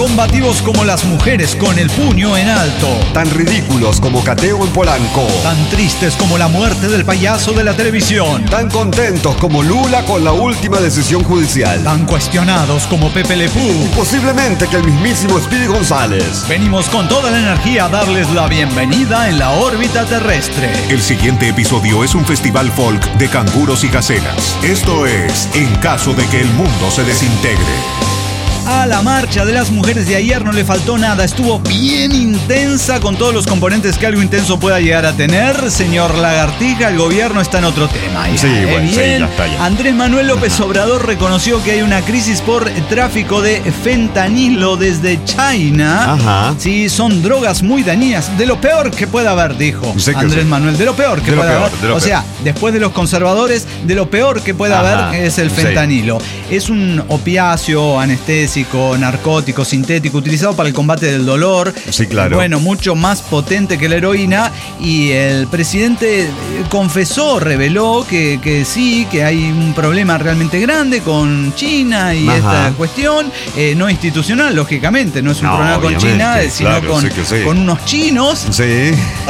combativos como las mujeres con el puño en alto, tan ridículos como Cateo en Polanco, tan tristes como la muerte del payaso de la televisión, tan contentos como Lula con la última decisión judicial, tan cuestionados como Pepe Le Pew y posiblemente que el mismísimo Speedy González. Venimos con toda la energía a darles la bienvenida en la órbita terrestre. El siguiente episodio es un festival folk de canguros y gacelas. Esto es En caso de que el mundo se desintegre. A la marcha de las mujeres de ayer no le faltó nada, estuvo bien intensa con todos los componentes que algo intenso pueda llegar a tener. Señor Lagartija, el gobierno está en otro tema. Sí, bueno, sí, ya está ya. Andrés Manuel López Obrador reconoció que hay una crisis por tráfico de fentanilo desde China. Ajá. Sí, son drogas muy dañinas, de lo peor que pueda haber, dijo Sí, Andrés sí. Manuel, de lo peor que De lo pueda peor, haber. de lo O peor. sea, después de los conservadores, de lo peor que pueda Ajá. haber es el Sí. fentanilo. Es un opiáceo, anestésico, narcótico, sintético, utilizado para el combate del dolor. Sí, claro. Bueno, mucho más potente que la heroína. Y el presidente confesó, reveló que sí, que hay un problema realmente grande con China y Ajá. esta cuestión. No institucional, lógicamente, no es un No, problema con obviamente, China, sino claro, sí que sí. con unos chinos. Sí.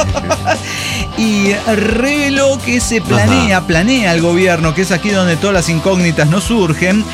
Y reveló que se planea el gobierno, que es aquí donde todas las incógnitas nos surgen,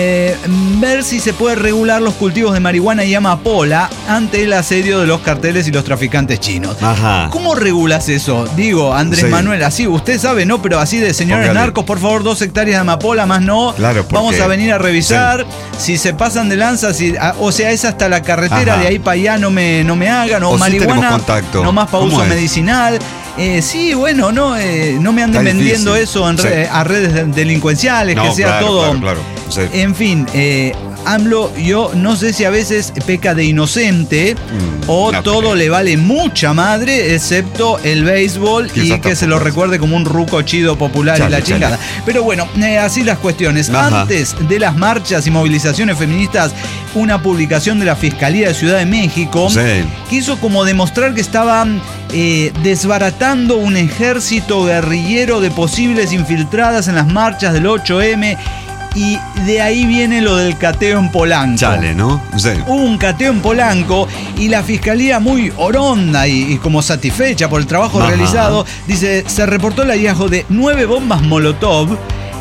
ver si se puede regular los cultivos de marihuana y amapola ante el asedio de los carteles y los traficantes chinos. Ajá. ¿Cómo regulas eso? Digo, Andrés Sí. Manuel, así, usted sabe, ¿no? Pero así de señores Póngale. narcos, por favor, 2 hectáreas de amapola, más no. Claro, porque- Vamos a venir a revisar. Si se pasan de lanza, o sea, es hasta la carretera, Ajá. de ahí para allá no me hagan. O O sí marihuana, tenemos contacto. no más para ¿Cómo uso es? medicinal. Sí, bueno, no me anden Está vendiendo difícil. eso Sí. a redes delincuenciales, No, que sea claro, todo. claro. Sí. En fin, AMLO, yo no sé si a veces peca de inocente o no todo creo. le vale mucha madre, excepto el béisbol Quizá y que se lo tampoco. recuerde como un ruco chido popular y Chale, la chingada. Pero bueno, así las cuestiones. Ajá. Antes de las marchas y movilizaciones feministas, una publicación de la Fiscalía de Ciudad de México Sí. quiso como demostrar que estaban desbaratando un ejército guerrillero de posibles infiltradas en las marchas del 8M. Y de ahí viene lo del cateo en Polanco. Chale, ¿no? Sí. Hubo un cateo en Polanco y la fiscalía, muy oronda y como satisfecha por el trabajo Ajá. realizado, dice, se reportó el hallazgo de 9 bombas Molotov,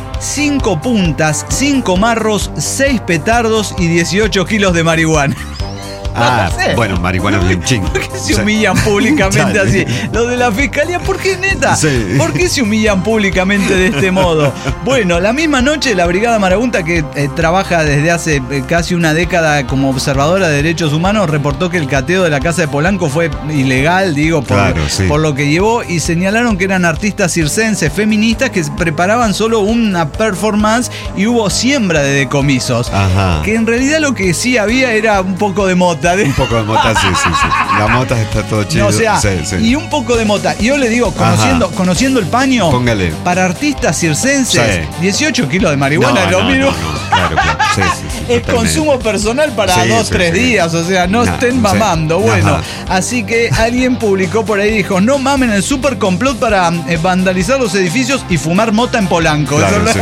5 puntas, 5 marros, 6 petardos y 18 kilos de marihuana. Ah, No sé. bueno, marihuana es un chingo. ¿Por qué se Sí. humillan públicamente Chale. así? Lo de la fiscalía, ¿por qué, neta? Sí. ¿Por qué se humillan públicamente de este modo? Bueno, la misma noche la Brigada Marabunta, que trabaja desde hace casi una década como observadora de derechos humanos, reportó que el cateo de la casa de Polanco fue ilegal, digo, Claro, sí. por lo que llevó, y señalaron que eran artistas circenses feministas que preparaban solo una performance y hubo siembra de decomisos. Ajá. Que en realidad lo que sí había era un poco de mota. Un poco de mota, sí. La mota está todo chido. No, o sea, sí, sí. y un poco de mota. Y yo le digo, Ajá. conociendo el paño, Póngale. para artistas circenses, Sí. 18 kilos de marihuana es lo mismo. Claro. Sí. Es totalmente. consumo personal para Sí, 2-3 sí. días, o sea, no No, estén sí. mamando. Bueno, Ajá. así que alguien publicó por ahí, dijo, no mamen el super complot para vandalizar los edificios y fumar mota en Polanco. Claro, Eso- sí.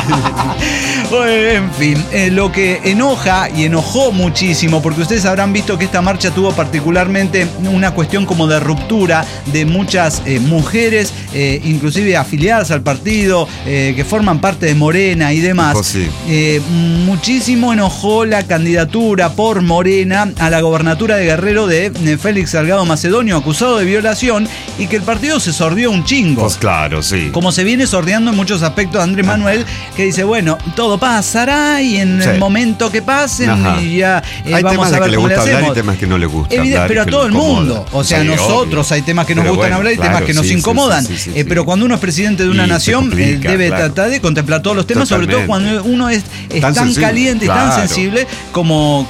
Bueno, en fin, lo que enoja y enojó muchísimo, porque ustedes habrán visto que esta marcha tuvo particularmente una cuestión como de ruptura de muchas mujeres, inclusive afiliadas al partido, que forman parte de Morena y demás. Pues sí. Muchísimo enojó la candidatura por Morena a la gobernatura de Guerrero de Félix Salgado Macedonio, acusado de violación, y que el partido se sordió un chingo. Pues claro, sí. Como se viene sordeando en muchos aspectos de Andrés Manuel, que dice, bueno, todo pasará y en Sí. el momento que pasen Ajá. y ya Hay vamos temas a de ver que le cómo le gusta hablar y hacemos. temas que no le gusta hablar. Pero a y que todo le el incomoda. mundo. O sea, Sí, nosotros obvio. hay temas que nos Pero gustan bueno, hablar y temas claro, que nos sí, incomodan. sí, Pero cuando uno es presidente de una Y se nación, complica, debe claro. tratar de contemplar todos los temas, sobre todo Totalmente. cuando uno es tan sensible, caliente y tan claro. sensible como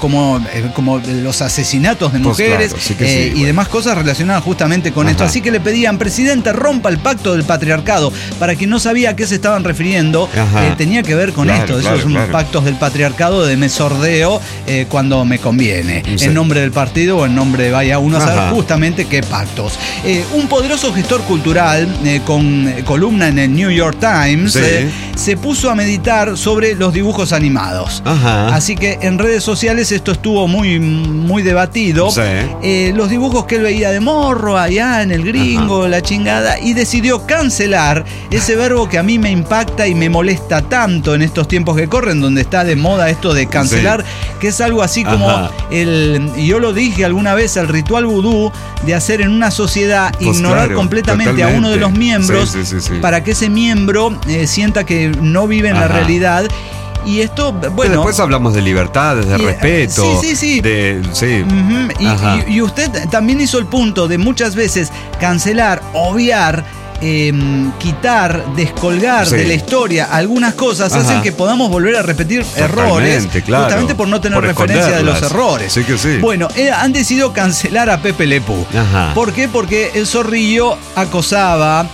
los asesinatos de Pues mujeres claro, sí que sí, y bueno. demás cosas relacionadas justamente con esto. Ajá. Así que le pedían, presidente, rompa el pacto del patriarcado. Para quien no sabía a qué se estaban refiriendo, Ajá. tenía que ver con Claro. esto. Exacto, esos son pactos del patriarcado de me sordeo cuando me conviene, en nombre del partido o en nombre de vaya uno a saber justamente qué pactos. Un poderoso gestor cultural con columna en el New York Times se puso a meditar sobre los dibujos animados. Así que en redes sociales esto estuvo muy debatido. Los dibujos que él veía de morro allá en el gringo, la chingada, y decidió cancelar ese verbo que a mí me impacta y me molesta tanto en estos tiempos que corren, donde está de moda esto de cancelar, que es algo así como yo lo dije alguna vez, el ritual vudú de hacer en una sociedad ignorar completamente a uno de los miembros para que ese miembro sienta que no vive en la realidad. Y esto, bueno. Después hablamos de libertades, de respeto. Y usted también hizo el punto de muchas veces cancelar, obviar, quitar, descolgar de la historia algunas cosas hacen que podamos volver a repetir errores, justamente por no tener referencia de los errores. Bueno, han decidido cancelar a Pepe Le Pew. ¿Por qué? Porque el zorrillo acosaba,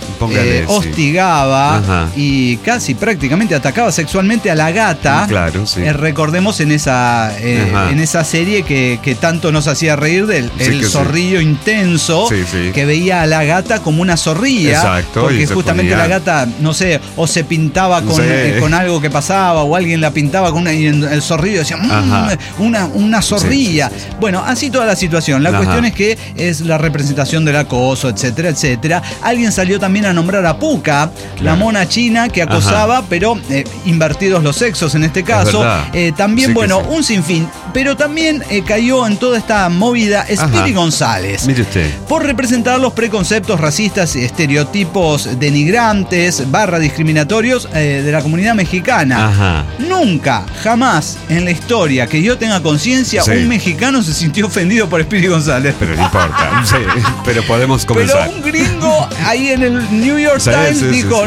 hostigaba y casi prácticamente atacaba sexualmente a la gata. Recordemos en esa serie que tanto nos hacía reír del zorrillo intenso que veía a la gata como una zorrilla. Porque justamente la gata, no sé, o se pintaba con algo que pasaba, o alguien la pintaba con y el zorrillo decía, una zorrilla. Bueno, así toda la situación. La cuestión es que es la representación del acoso, etcétera, etcétera. Alguien salió también a nombrar a Puka, la mona china que acosaba, pero invertidos los sexos en este caso. También, un sinfín. Pero también cayó en toda esta movida Speedy González. Mire usted. Por representar los preconceptos racistas, estereotipos denigrantes, discriminatorios de la comunidad mexicana. Nunca, jamás en la historia que yo tenga conciencia, un mexicano se sintió ofendido por Speedy González. Pero no importa, pero podemos comenzar. Pero un gringo ahí en el New York Times dijo,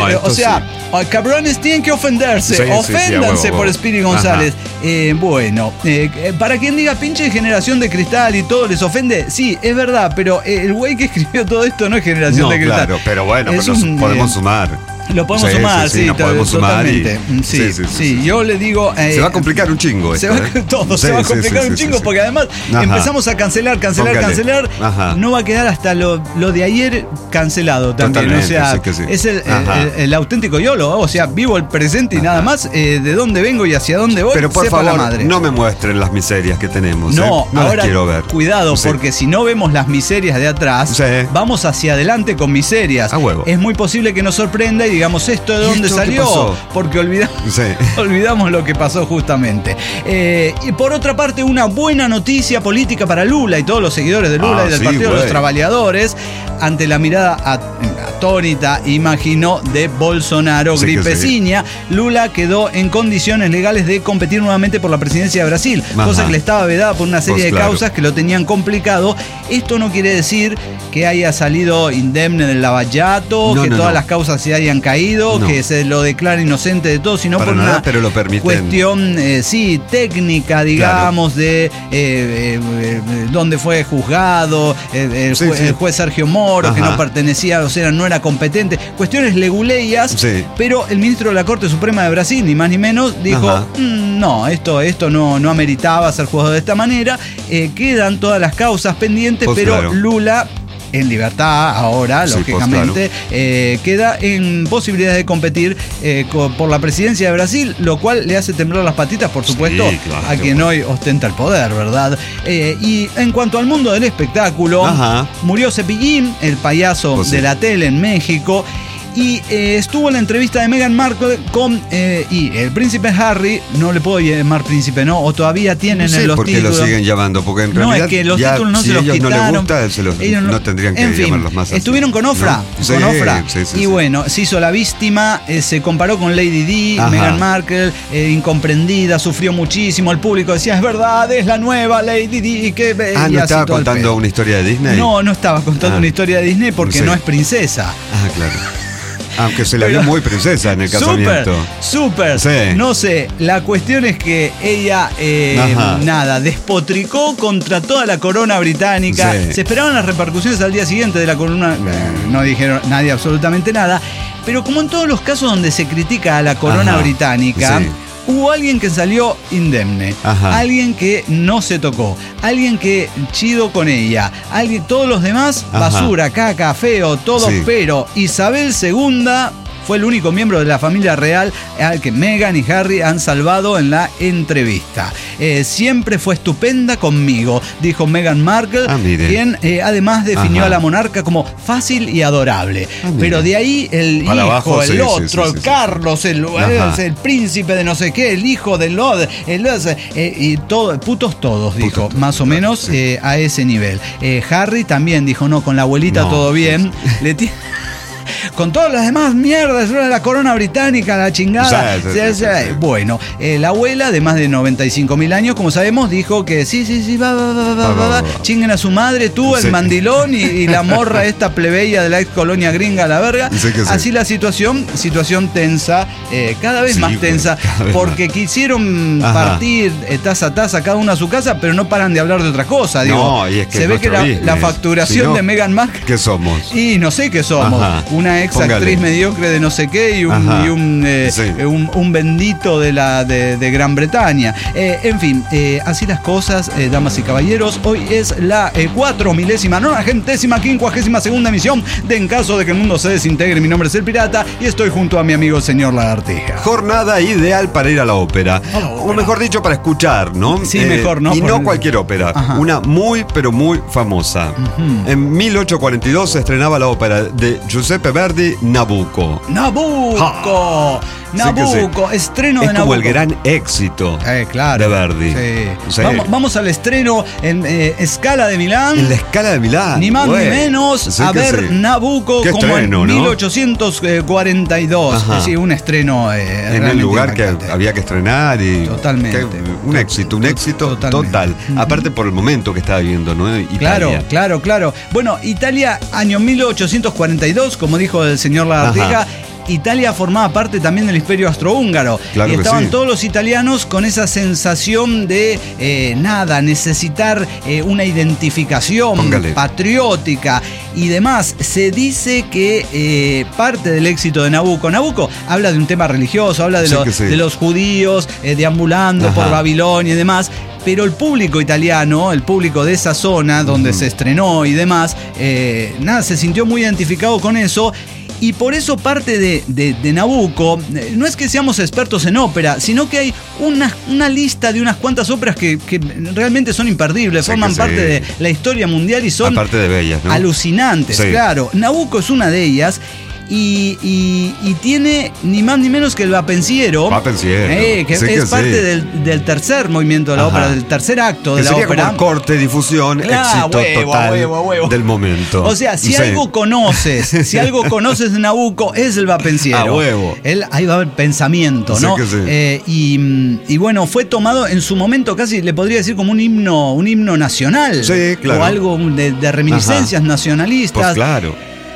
cabrones tienen que ofenderse, oféndanse por Speedy González. Para quien diga pinche generación de cristal y todo les ofende, sí, es verdad, pero el güey que escribió todo esto no es generación de cristal. Pero bueno, podemos sumar. Lo podemos sumar, podemos sumar. Yo le digo. Se va a complicar un chingo. Se va a complicar un chingo porque además empezamos a cancelar. No va a quedar hasta lo de ayer cancelado también. O sea, es el auténtico YOLO. O sea, vivo el presente y nada más. De dónde vengo y hacia dónde voy. Pero por favor, no me muestren las miserias que tenemos. No ahora, las quiero ver. Cuidado, porque si no vemos las miserias de atrás, vamos hacia adelante con miserias. A huevo. Es muy posible que nos sorprenda y digamos, ¿esto de dónde salió? Porque olvidamos lo que pasó justamente. Y por otra parte, una buena noticia política para Lula y todos los seguidores de Lula y del Partido de los Trabajadores ante la mirada atónita, imagino, de Bolsonaro gripeciña. Lula quedó en condiciones legales de competir nuevamente por la presidencia de Brasil, cosa que le estaba vedada por una serie de causas que lo tenían complicado. Esto no quiere decir que haya salido indemne del lavallato, que todas las causas se hayan caído, que se lo declare inocente de todo, sino por una cuestión técnica, digamos, de dónde fue juzgado, el juez Sergio Moro, que no pertenecía, o sea, no era competente, cuestiones leguleyas, pero el ministro de la Corte Suprema de Brasil, ni más ni menos, dijo, no, esto no ameritaba ser juzgado de esta manera, quedan todas las causas pendientes, pero Lula en libertad ahora, lógicamente, queda en posibilidades de competir por la presidencia de Brasil, lo cual le hace temblar las patitas, por supuesto, a quien hoy ostenta el poder, ¿verdad? Y en cuanto al mundo del espectáculo, murió Cepillín, el payaso de la tele en México. Y estuvo en la entrevista de Meghan Markle con y el príncipe Harry, no le puedo llamar príncipe, ¿no? O todavía tienen los títulos. ¿Por qué lo siguen llamando? Porque en realidad es que los títulos no se los quitaron. No les gusta, no tendrían que llamarlos más así. Estuvieron con Ofra. Y bueno, se hizo la víctima, se comparó con Lady Di, Meghan Markle, incomprendida, sufrió muchísimo. El público decía, es verdad, es la nueva Lady Di. ¿No estaba contando una historia de Disney? No estaba contando una historia de Disney porque no es princesa. Claro. Aunque se la vio muy princesa en el casamiento. Súper. No sé, la cuestión es que ella, despotricó contra toda la corona británica. Se esperaban las repercusiones al día siguiente de la corona. No dijeron nadie absolutamente nada. Pero como en todos los casos donde se critica a la corona británica, Hubo alguien que salió indemne, Ajá. alguien que no se tocó, alguien que chido con ella, todos los demás, Ajá. basura, caca, feo, todo, Sí. pero Isabel II fue el único miembro de la familia real al que Meghan y Harry han salvado en la entrevista. Siempre fue estupenda conmigo, dijo Meghan Markle, mire. quien además definió Ajá. a la monarca como fácil y adorable. Pero de ahí el Para hijo, abajo, el sí, otro, sí, sí, sí. Carlos, el príncipe de no sé qué, el hijo del Lord, y todo, putos todos, dijo, todos, más o claro, menos sí. a ese nivel. Harry también dijo, no, con la abuelita No, todo sí, bien. Le con todas las demás mierdas, la corona británica, la chingada. Sí. Bueno, la abuela de más de 95.000 años, como sabemos, dijo que sí, va. Chinguen a su madre, tú, el Sí. mandilón y la morra esta plebeya de la ex colonia gringa a la verga. Sí que sí. Así la situación tensa, cada vez Sí, más tensa, cada vez porque quisieron Ajá. partir taza a taza cada uno a su casa, pero no paran de hablar de otra cosa. Digo, No, y es que se es ve que nuestro la business. facturación Si no, de Meghan Markle. ¿Qué somos? Y no sé qué somos. Ajá. Una ex Póngale. actriz mediocre de no sé qué y Ajá. Sí. un bendito de Gran Bretaña. En fin, así las cosas, damas y caballeros. Hoy es la 4.992ª emisión de En caso de que el mundo se desintegre. Mi nombre es El Pirata y estoy junto a mi amigo señor Lagartija. Jornada ideal para ir a la ópera. A la ópera. O mejor dicho, para escuchar, ¿no? Sí, mejor, ¿no? Y Por no el- cualquier ópera. Ajá. Una muy, pero muy famosa. En 1842 se estrenaba la ópera de Giuseppe Verdi, Nabucco. ¡Nabucco! Nabucco, estreno es de Nabucco. como el gran éxito Claro. de Verdi. Sí. Sí. Vamos al estreno en Scala de Milán. En la Scala de Milán. Ni más güey. ni menos Sí a que ver sí. Nabucco Qué como estreno, en ¿no? 1842. Ajá. Sí, un estreno En el realmente lugar que impactante. había que estrenar y Totalmente. un éxito Totalmente. total. Aparte por el momento que estaba viviendo, ¿no? Italia. Claro. Bueno, Italia, año 1842, como dijo el señor Lagartija. Ajá. Italia formaba parte también del Imperio Austrohúngaro. Claro y que estaban sí. todos los italianos con esa sensación de necesitar una identificación Póngale. patriótica y demás. Se dice que parte del éxito de Nabucco habla de un tema religioso, habla de, Sí que sí. de los judíos deambulando Ajá. por Babilonia y demás. Pero el público italiano, el público de esa zona donde se estrenó y demás, se sintió muy identificado con eso. Y por eso parte de Nabucco, no es que seamos expertos en ópera, sino que hay una lista de unas cuantas óperas que realmente son imperdibles, Sí, forman que sí. parte de la historia mundial y son Aparte de bellas, ¿no? alucinantes, Sí. claro. Nabucco es una de ellas. Y tiene ni más ni menos que el Vapensiero. Vapensiero. Que Sí es que parte sí. del tercer movimiento de la Ajá. ópera, del tercer acto Que de la sería ópera. como el corte, difusión, Claro, éxito huevo, total huevo. del momento. O sea, si Sí. algo conoces de Nabucco, es el Vapensiero. A huevo. Ahí va a haber pensamiento, Sí ¿no? que sí. Y bueno, fue tomado en su momento casi, le podría decir, como un himno nacional. Sí, claro. O algo de reminiscencias nacionalistas. Pues claro.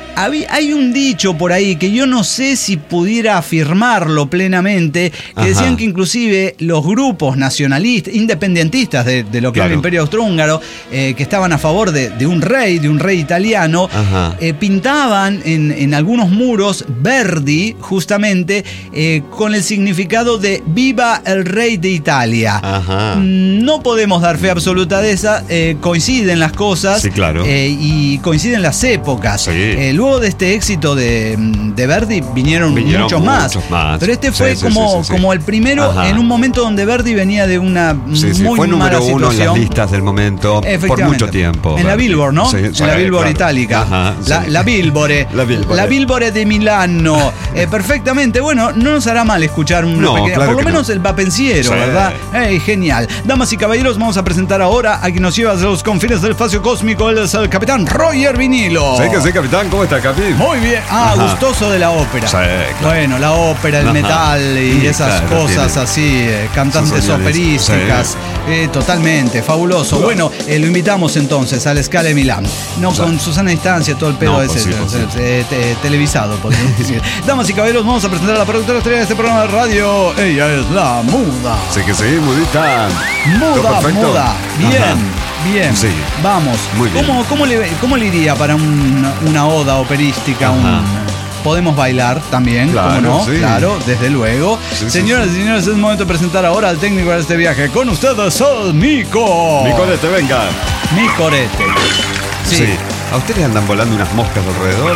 Hay un dicho por ahí que yo no sé si pudiera afirmarlo plenamente, que Ajá. decían que inclusive los grupos nacionalistas, independentistas de lo que era Claro. el Imperio Austrohúngaro, que estaban a favor de un rey italiano, Ajá. pintaban en algunos muros Verdi, justamente, con el significado de Viva el Rey de Italia. Ajá. No podemos dar fe absoluta de esa, coinciden las cosas Sí, claro. y coinciden las épocas. Sí. Luego de este éxito de Verdi vinieron muchos más. Pero este fue Sí, como, sí. como el primero Ajá. en un momento donde Verdi venía de una Sí, muy fue mala número uno en situación. las listas del momento por Efectivamente. mucho tiempo. En la Verdi. Billboard, ¿no? Sí, En sí, la Billboard claro. itálica. Ajá, sí. La Billboard. La Billboard. De Milano. Perfectamente. Bueno, no nos hará mal escuchar una No, pequeña. claro Por lo que menos no. el Vapensiero, Sí. ¿verdad? Genial. Damas y caballeros, vamos a presentar ahora a quien nos lleva a los confines del espacio cósmico. Él es el capitán Roger Vinilo. Sí, que sí, capitán. ¿Cómo está, Capi? Muy bien. Ajá. Gustoso de la ópera. Sí, claro. Bueno, la ópera, el Ajá. metal y Sí, esas claro, cosas tiene así, cantantes sus señores. operísticas. Totalmente, fabuloso. Bueno, lo invitamos entonces a la Scala de Milán. No O sea, con Susana Distancia, todo el pedo no, ese pues sí, pues sí. televisado, podríamos decir. Damas y caballeros, vamos a presentar a la productora estrella de este programa de radio. Ella es la Muda. Sí, que sí, mudita. ¿Todo Muda, perfecto? muda. Bien, Ajá. bien. Sí. Vamos. Muy bien. ¿Cómo le iría para una oda operística? Ajá. podemos bailar también, Claro, ¿cómo no? sí. Claro, desde luego. Sí, Señoras y señores, es momento de presentar ahora al técnico de este viaje. Con ustedes, el Mico. Nicolete, venga. Mi corete. Sí. ¿A ustedes andan volando unas moscas alrededor?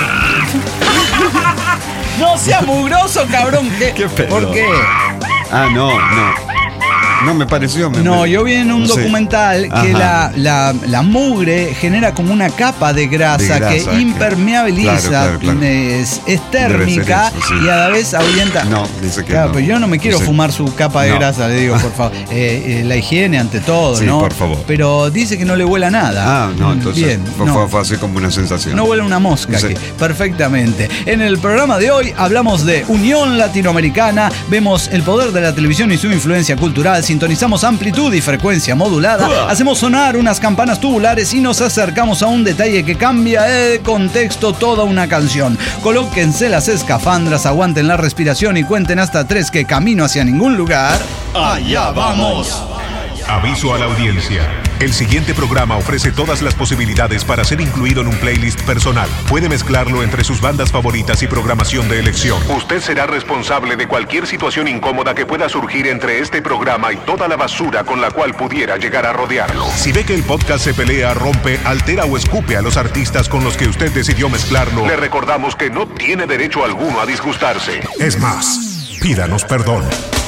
No sea mugroso, cabrón. ¿Qué pedo? ¿Por qué? Ah, no. No me pareció. No, yo vi en un Sí. documental que Ajá. la mugre genera como una capa de grasa, que que- impermeabiliza, Claro. es Debe térmica ser eso, sí. y a la vez ahuyenta. No, dice que Claro, no. pero yo no me quiero Sí. fumar su capa de No. grasa, le digo, por favor. La higiene ante todo, Sí, ¿no? por favor. Pero dice que no le huele a nada. Ah, no, entonces Bien, fue, no. fue así como una sensación. No huele una mosca Sí. aquí. Perfectamente. En el programa de hoy hablamos de Unión Latinoamericana, vemos el poder de la televisión y su influencia cultural, sintonizamos amplitud y frecuencia modulada, hacemos sonar unas campanas tubulares y nos acercamos a un detalle que cambia de contexto toda una canción. Colóquense las escafandras, aguanten la respiración y cuenten hasta 3 que camino hacia ningún lugar. ¡Allá vamos! Aviso a la audiencia. El siguiente programa ofrece todas las posibilidades para ser incluido en un playlist personal. Puede mezclarlo entre sus bandas favoritas y programación de elección. Usted será responsable de cualquier situación incómoda que pueda surgir entre este programa y toda la basura con la cual pudiera llegar a rodearlo. Si ve que el podcast se pelea, rompe, altera o escupe a los artistas con los que usted decidió mezclarlo, le recordamos que no tiene derecho alguno a disgustarse. Es más, pídanos perdón.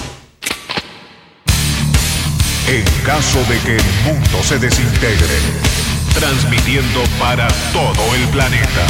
En caso de que el mundo se desintegre, transmitiendo para todo el planeta.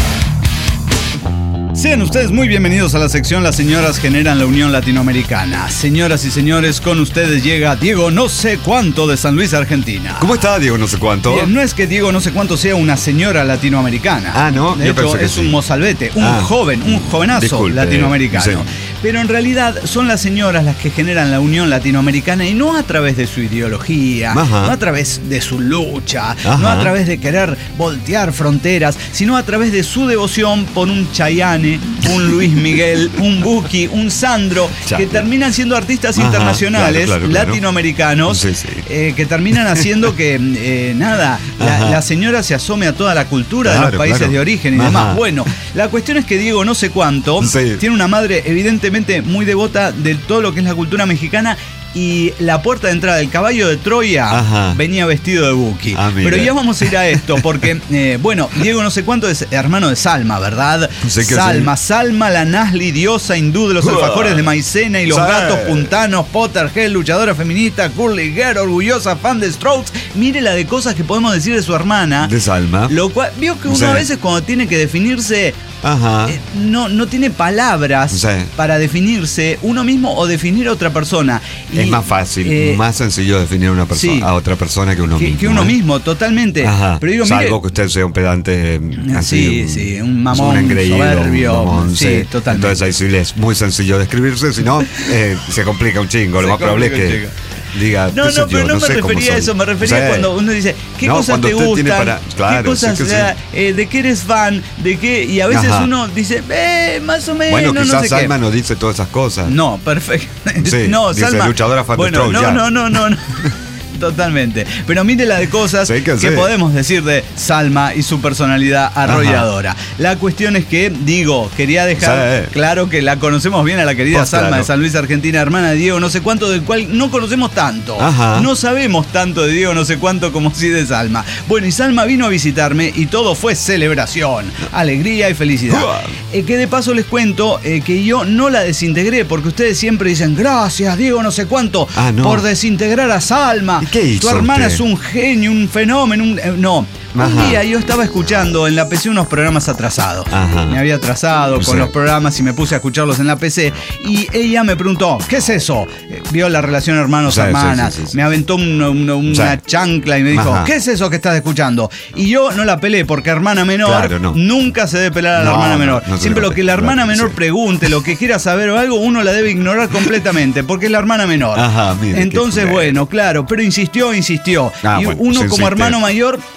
Sean ustedes muy bienvenidos a la sección Las señoras generan la Unión Latinoamericana. Señoras y señores, con ustedes llega Diego no sé cuánto de San Luis, Argentina. ¿Cómo está, Diego? No sé cuánto. Bien, no es que Diego no sé cuánto sea una señora latinoamericana. Ah, ¿no? De Yo hecho, pensé que es sí. un mozalbete, un jovenazo Disculpe, latinoamericano. sí. Pero en realidad son las señoras las que generan la Unión Latinoamericana y no a través de su ideología, Ajá. no a través de su lucha, Ajá. no a través de querer voltear fronteras, sino a través de su devoción por un Chayanne, un Luis Miguel, un Buki, un Sandro, Chayanne. que terminan siendo artistas Ajá, internacionales, claro. latinoamericanos, Sí, sí. que terminan haciendo que, Ajá. la señora se asome a toda la cultura de Claro, los países claro. de origen y Ajá. demás. Bueno, la cuestión es que Diego no sé cuánto Sí. tiene una madre evidentemente muy devota de todo lo que es la cultura mexicana. Y la puerta de entrada del caballo de Troya Ajá. venía vestido de Buki. Ah, mira. Pero ya vamos a ir a esto, porque, bueno, Diego no sé cuánto es hermano de Salma, ¿verdad? Sé que Salma, la Nazli, diosa hindú de los alfajores de maicena y los Sí. gatos puntanos, Potterhead, luchadora feminista, curly girl, orgullosa, fan de Strokes. Mire la de cosas que podemos decir de su hermana. De Salma. Lo cual, vio que uno Sí. a veces cuando tiene que definirse, Ajá. no tiene palabras Sí. para definirse uno mismo o definir a otra persona. Es Y, más fácil, más sencillo definir a una persona, sí. a otra persona que uno mismo. que uno ¿eh? mismo, totalmente. Ajá. Pero digo, Salvo mire, que usted sea un pedante así. sí, un mamón, un engreído, soberbio, un mamón, sí, totalmente. Entonces ahí sí es muy sencillo describirse, si no, se complica un chingo. Lo Se más probable es complica que un chingo. diga. No, qué sé no, pero yo, no me sé cómo refería a soy. eso, me refería Sí. cuando uno dice, ¿qué No, cosas cuando te usted tiene gustan? para- claro, ¿Qué cosas, sí que sí. de qué eres fan? ¿De qué? Y a veces Ajá. uno dice, más o menos, Bueno, no quizás sé Salma qué. no dice todas esas cosas. No, perfecto. Sí, no, dice Salma. luchadora fan de bueno, Strokes, ya. no. Totalmente. Pero mire la de cosas Sí, que que sí. podemos decir de Salma y su personalidad arrolladora. La cuestión es que, digo, quería dejar Sí. claro que la conocemos bien a la querida Pues, Salma claro. de San Luis, Argentina, hermana de Diego, no sé cuánto, del cual no conocemos tanto. Ajá. No sabemos tanto de Diego, no sé cuánto como sí de Salma. Bueno, y Salma vino a visitarme y todo fue celebración, alegría y felicidad. Que de paso les cuento que yo no la desintegré, porque ustedes siempre dicen, gracias Diego, no sé cuánto, Ah, no. por desintegrar a Salma. ¿Y qué hizo Tu hermana usted? es un genio, un fenómeno, no. Un Ajá. día yo estaba escuchando en la PC unos programas atrasados. Ajá. Me había atrasado con Sí. los programas y me puse a escucharlos en la PC. Y ella me preguntó, ¿qué es eso? Vio la relación Sí, hermanos-hermanas. sí. Me aventó una Sí. chancla y me dijo, Ajá. ¿qué es eso que estás escuchando? Y yo no la pelé porque hermana menor Claro, no. nunca se debe pelar a la No, hermana no, menor. no se Siempre le lo que la claro, hermana menor sí. pregunte, lo que quiera saber o algo, uno la debe ignorar completamente porque es la hermana menor. Ajá, mire, Entonces, qué bueno, claro, pero insistió. Ah, y bueno, uno se como insiste. hermano mayor la observa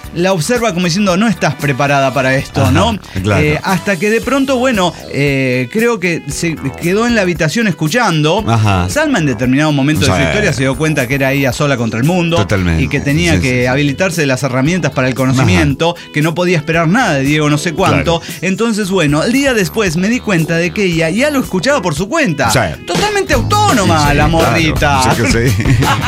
observa como diciendo, no estás preparada para esto, ¿no? Claro. Hasta que de pronto, bueno, creo que se quedó en la habitación escuchando. Ajá. Salma en determinado momento de su historia se dio cuenta que era ella sola contra el mundo. Totalmente. Y que tenía que habilitarse de las herramientas para el conocimiento, que no podía esperar nada de Diego no sé cuánto. Claro. Entonces, bueno, el día después me di cuenta de que ella ya lo escuchaba por su cuenta. Totalmente autónoma, la morrita. Claro, sí que sí.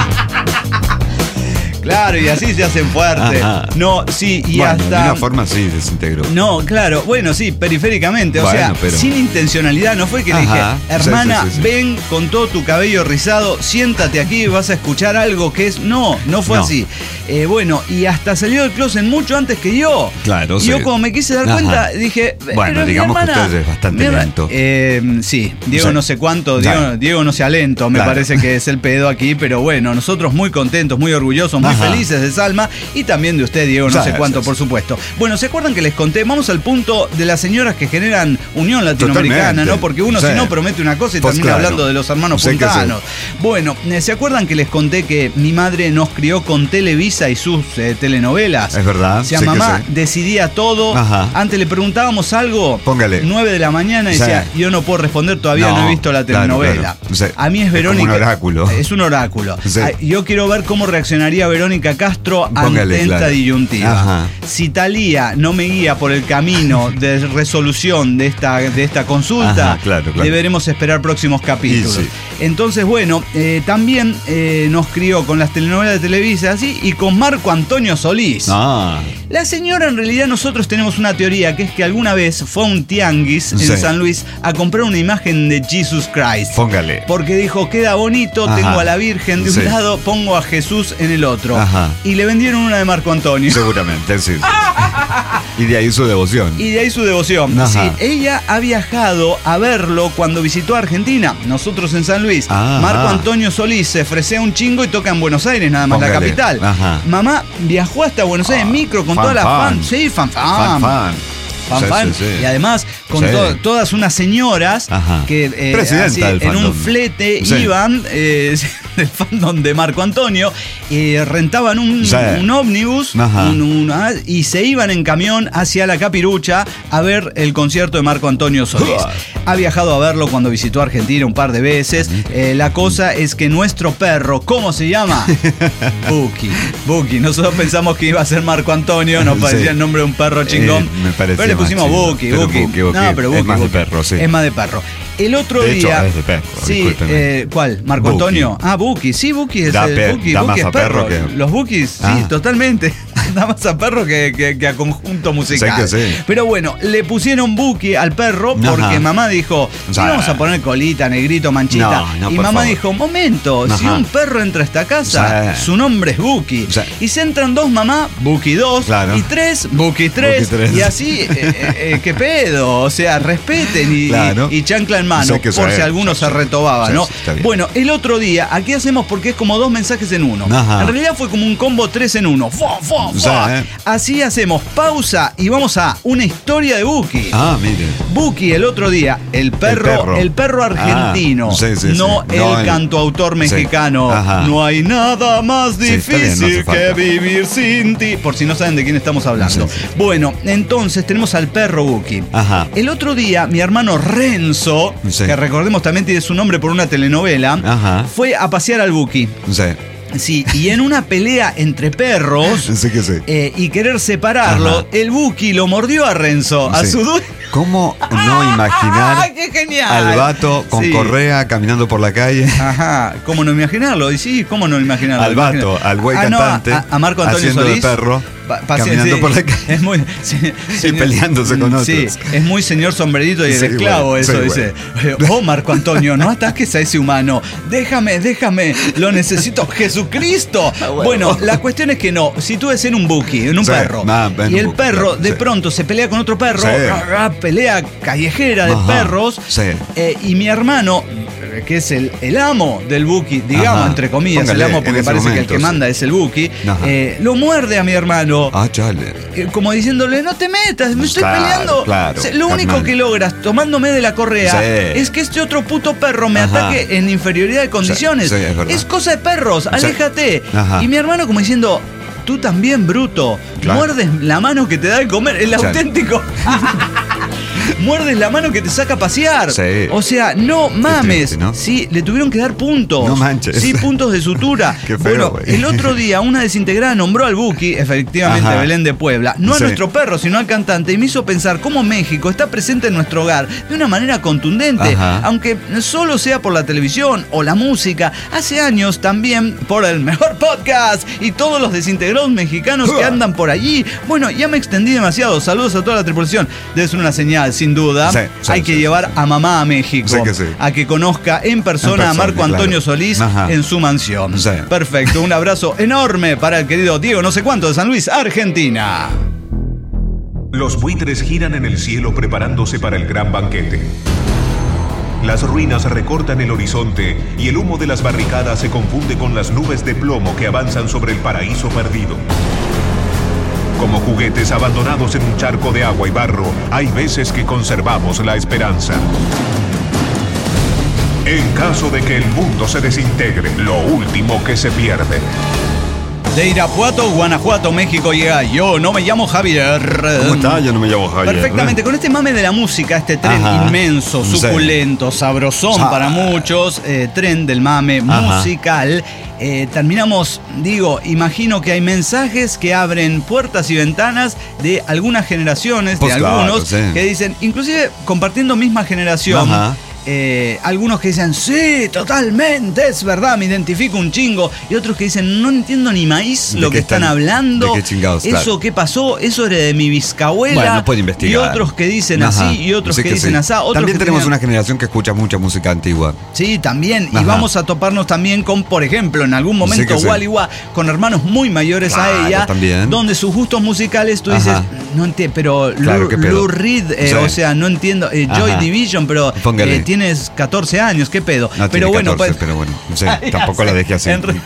Claro, y así se hacen fuertes. Ajá. No, sí, y bueno, hasta. De una forma sí desintegró. No, claro, bueno, sí, periféricamente, o sea, pero... sin intencionalidad, no fue que le dije, hermana, ven con todo tu cabello rizado, siéntate aquí y vas a escuchar algo que es. No fue así. Bueno, y hasta salió del closet mucho antes que yo. Claro, y yo como me quise dar cuenta, dije, bueno, pero digamos mi hermana, que usted es bastante lento. Sí, Diego no sé cuánto, Diego no sea lento, me parece que es el pedo aquí, pero bueno, nosotros muy contentos, muy orgullosos, muy felices de Salma y también de usted, Diego, no sé cuánto, por supuesto. Bueno, ¿se acuerdan que les conté? Vamos al punto de las señoras que generan unión latinoamericana, totalmente, ¿no? Porque uno si no promete una cosa y termina hablando de los hermanos puntanos. Bueno, ¿se acuerdan que les conté que mi madre nos crió con Televisa y sus telenovelas? Es verdad. O sea, mamá decidía todo. Antes le preguntábamos algo, 9 de la mañana y decía, yo no puedo responder, todavía no he visto la telenovela. Claro. A mí es Verónica. Es un oráculo. Es un oráculo. Yo quiero ver cómo reaccionaría Verónica Castro ante esta disyuntiva. Si Thalía no me guía por el camino de resolución de esta consulta, deberemos esperar próximos capítulos. Entonces, bueno, también nos crió con las telenovelas de Televisa así y con Marco Antonio Solís. La señora, en realidad, nosotros tenemos una teoría que es que alguna vez fue a un tianguis en San Luis a comprar una imagen de Jesus Christ. Porque dijo, queda bonito, tengo a la Virgen de un lado, pongo a Jesús en el otro. Y le vendieron una de Marco Antonio. Seguramente, sí. Y de ahí su devoción. Sí, ella ha viajado a verlo cuando visitó Argentina, nosotros en San Luis. Marco Antonio Solís se fresea un chingo y toca en Buenos Aires, nada más, la capital. Mamá viajó hasta Buenos Aires en micro con todas las fans. Sí, fan. Y además con todas unas señoras que así, en un flete iban del fandom de Marco Antonio, rentaban un ómnibus y se iban en camión hacia la Capirucha a ver el concierto de Marco Antonio Solís. Ha viajado a verlo cuando visitó Argentina un par de veces. La cosa es que nuestro perro, ¿cómo se llama? Buki. Nosotros pensamos que iba a ser Marco Antonio, nos parecía el nombre de un perro chingón. Me parecía, pero le pusimos Buki. No, pero Buki, es más de perro, sí. Es más de perro. El otro de día. Hecho, es de perro. Sí, ¿cuál? ¿Marco Buki. Antonio? Buki. Sí, Buki es Buki. Da Buki más es a perro que... Los Bukis, sí, totalmente. Da más a perro que a conjunto musical. Sé que sí. Pero bueno, le pusieron Buki al perro porque mamá dijo, vamos a poner colita, negrito, manchita. Y mamá dijo, momento, si un perro entra a esta casa, su nombre es Buki. Y se entran 2 mamá, Buki 2, y 3, Buki 3. Y así, ¿qué pedo? O sea, respeten y chancla en mano, por si alguno se retobaba, ¿no? Bueno, el otro día, aquí hacemos porque es como 2 mensajes en uno. En realidad fue como un combo 3 en 1. Así hacemos pausa y vamos a una historia de Buki. Mire. Buki el otro día, el perro argentino, no el cantautor mexicano. No hay nada más difícil que vivir sin ti. Por si no saben de quién estamos hablando. Bueno, entonces tenemos al perro Buki. El otro día, mi hermano Renzo, que recordemos también tiene su nombre por una telenovela, fue a pasear al Buki. Sí, y en una pelea entre perros y querer separarlo, el Buki lo mordió a Renzo, a su dueño. ¿Cómo no imaginar ¡qué genial! al vato con correa caminando por la calle? ¿Cómo no imaginarlo? Y sí, ¿cómo no imaginarlo? Al vato, al güey cantante, a Marco Antonio haciendo Solís, de perro, caminando por la calle. Es muy, y peleándose con otros. Sí, es muy señor sombrerito y el esclavo, eso dice. Oh, Marco Antonio, no ataques a ese humano. Déjame, lo necesito. ¡Jesucristo! Bueno, la cuestión es que no. Si tú ves en un Buki, en un perro, y el perro de pronto se pelea con otro perro, pelea callejera de perros, y mi hermano, que es el amo del Buki, digamos, entre comillas, el amo porque parece que el que manda es el Buki, lo muerde a mi hermano. Como diciéndole, no te metas, me estoy peleando. Lo único que logras tomándome de la correa es que este otro puto perro me ataque en inferioridad de condiciones. Es cosa de perros, aléjate. Y mi hermano como diciendo, Tú también, bruto. Claro. Muerdes la mano que te da de comer. El Claro. auténtico. Muerdes la mano que te saca a pasear. Sí. O sea, no mames. triste, ¿no? Sí, le tuvieron que dar puntos. No manches. Sí, puntos de sutura. Qué feo, bueno, güey. el otro día una desintegrada nombró al Buki, efectivamente, Ajá. Belén de Puebla, no a Sí. nuestro perro, sino al cantante, y me hizo pensar cómo México está presente en nuestro hogar de una manera contundente, Ajá. aunque solo sea por la televisión o la música. Hace años también por el mejor podcast y todos los desintegrados mexicanos que andan por allí. Bueno, ya me extendí demasiado. Saludos a toda la tripulación. Debe ser una señal, sin duda. Sí, sí, Hay que sí, llevar a mamá a México, Sí que sí. a que conozca en persona a Marco claro. Antonio Solís Ajá. en su mansión. Sí. Perfecto, un abrazo enorme para el querido Diego no sé cuánto de San Luis, Argentina. Los buitres giran en el cielo preparándose para el gran banquete. Las ruinas recortan el horizonte y el humo de las barricadas se confunde con las nubes de plomo que avanzan sobre el paraíso perdido. Como juguetes abandonados en un charco de agua y barro, hay veces que conservamos la esperanza. En caso de que el mundo se desintegre, lo último que se pierde. De Irapuato, Guanajuato, México llega Yo no me llamo Javier. ¿Cómo está? Yo no me llamo Javier. Perfectamente, con este mame de la música, este tren Ajá. inmenso, Sí. suculento, sabrosón Ah. para muchos, tren del mame Ajá. musical. Terminamos, imagino que hay mensajes que abren puertas y ventanas de algunas generaciones, Pues de claro, algunos, sí. que dicen, inclusive compartiendo misma generación. Ajá. Algunos que dicen, sí, totalmente, es verdad, me identifico un chingo. Y otros que dicen, no entiendo ni maíz ¿De lo qué que están están- hablando. de qué chingados, Eso claro. qué pasó, eso era de mi bisabuela. Bueno, puede investigar. Y otros que dicen Ajá. así, y otros Sí que dicen sí. así. Otros También que tenemos tenían- una generación que escucha mucha música antigua. Sí, también. Y Ajá. vamos a toparnos también con, por ejemplo, en algún momento, Sí que sí. Wally Wah, con hermanos muy mayores Claro, a ella, también. donde sus gustos musicales tú dices, Ajá. no entiendo, pero Claro, ¿qué pedo? Lou Reed, Sí. o sea, no entiendo, Joy Ajá. Division, pero Póngale. tienes 14 años, ¿qué pedo? No, pero tiene bueno, 14, pues. pero bueno, no sé, Ya tampoco sé. la dejé así. En re-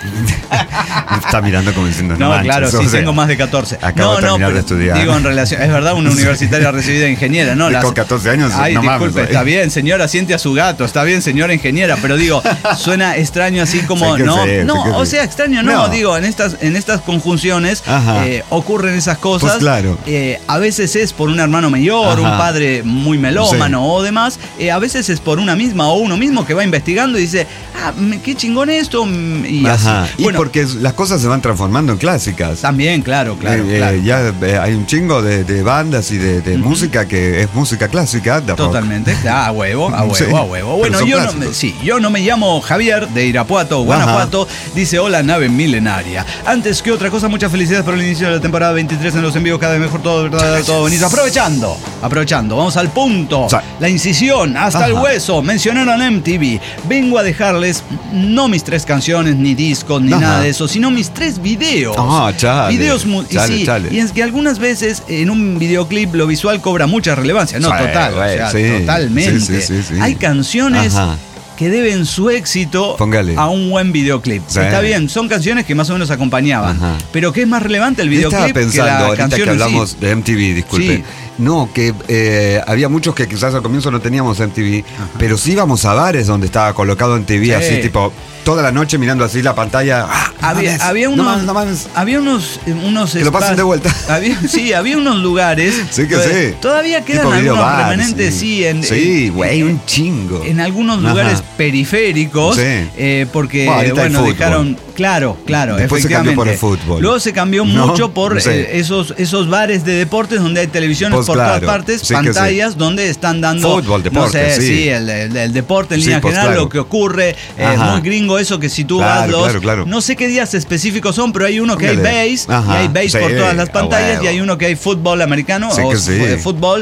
Me está mirando como diciendo, no, No, manches, claro, o sí, sea, tengo más de 14. acabo de terminar de estudiar. Digo, en relación, es verdad, una universitaria recibida ingeniera, ¿no? Y con 14 años, Ay, no mames, disculpe, güey. está bien, señora, siente a su gato, está bien, señora ingeniera, pero digo, suena extraño así como, Sí que no, sí, sí no, que o sí. sea, extraño no, No. digo, en estas conjunciones Ajá. ocurren esas cosas. Pues claro. A veces es por un hermano mayor, Ajá. un padre muy melómano o demás, a veces es por una misma o uno mismo que va investigando y dice, qué chingón esto, y Ajá. así. Y porque las cosas se van transformando en clásicas. También, claro. claro. Ya hay un chingo de bandas y de música que es música clásica de rock. Totalmente, a huevo, a huevo, Sí, a huevo. Bueno, pero son yo no, clásicos. yo no me llamo Javier de Irapuato, Guanajuato. Dice, hola, nave milenaria. Antes que otra cosa, muchas felicidades por el inicio de la temporada 23 en los envíos, cada vez mejor, todo bonito. Aprovechando, vamos al punto. Sí. La incisión, hasta el hueso. Mencionaron MTV. Vengo a dejarles no mis 3 canciones, ni discos, ni Ajá. nada de eso, sino mis 3 videos. Ah, chale. Videos, Chale, sí, chale. y es que algunas veces en un videoclip lo visual cobra mucha relevancia. No, Sí, total, güey, o sea, sí. totalmente. Sí. Hay canciones Ajá. que deben su éxito Póngale. a un buen videoclip. Sí. Está bien, son canciones que más o menos acompañaban. Ajá. Pero ¿qué es más relevante el videoclip Estaba pensando, que la ahorita canción que en sí? hablamos de MTV, disculpe. Sí. No, que había muchos que quizás al comienzo no teníamos MTV, pero sí íbamos a bares donde estaba colocado MTV, Sí. así tipo, toda la noche mirando así la pantalla. Había no unos, mames, no mames. había unos Que lo pasen de vuelta. Había unos lugares. Sí que sí. Todavía quedan Tipo video algunos bar, remanentes, sí. sí. Sí, güey, un chingo. En algunos Ajá. lugares periféricos, Sí. porque, Bueno, ahorita hay fútbol. dejaron. Claro, Después se cambió efectivamente. por el fútbol. Luego se cambió ¿No? mucho por Sí. esos bares de deportes donde hay televisiones Pues por claro, todas partes, sí que pantallas donde están dando. Fútbol, deporte, no sé, sí. el deporte en Sí, línea pues general, claro. lo que ocurre. Ajá. Muy gringo eso que si tú Claro, vas claro. no sé qué días específicos son, pero hay uno que hay Póngale. base, Ajá. y hay base Sí, por todas las a pantallas, huevo. y hay uno que hay fútbol americano, Sí o que sí. fútbol,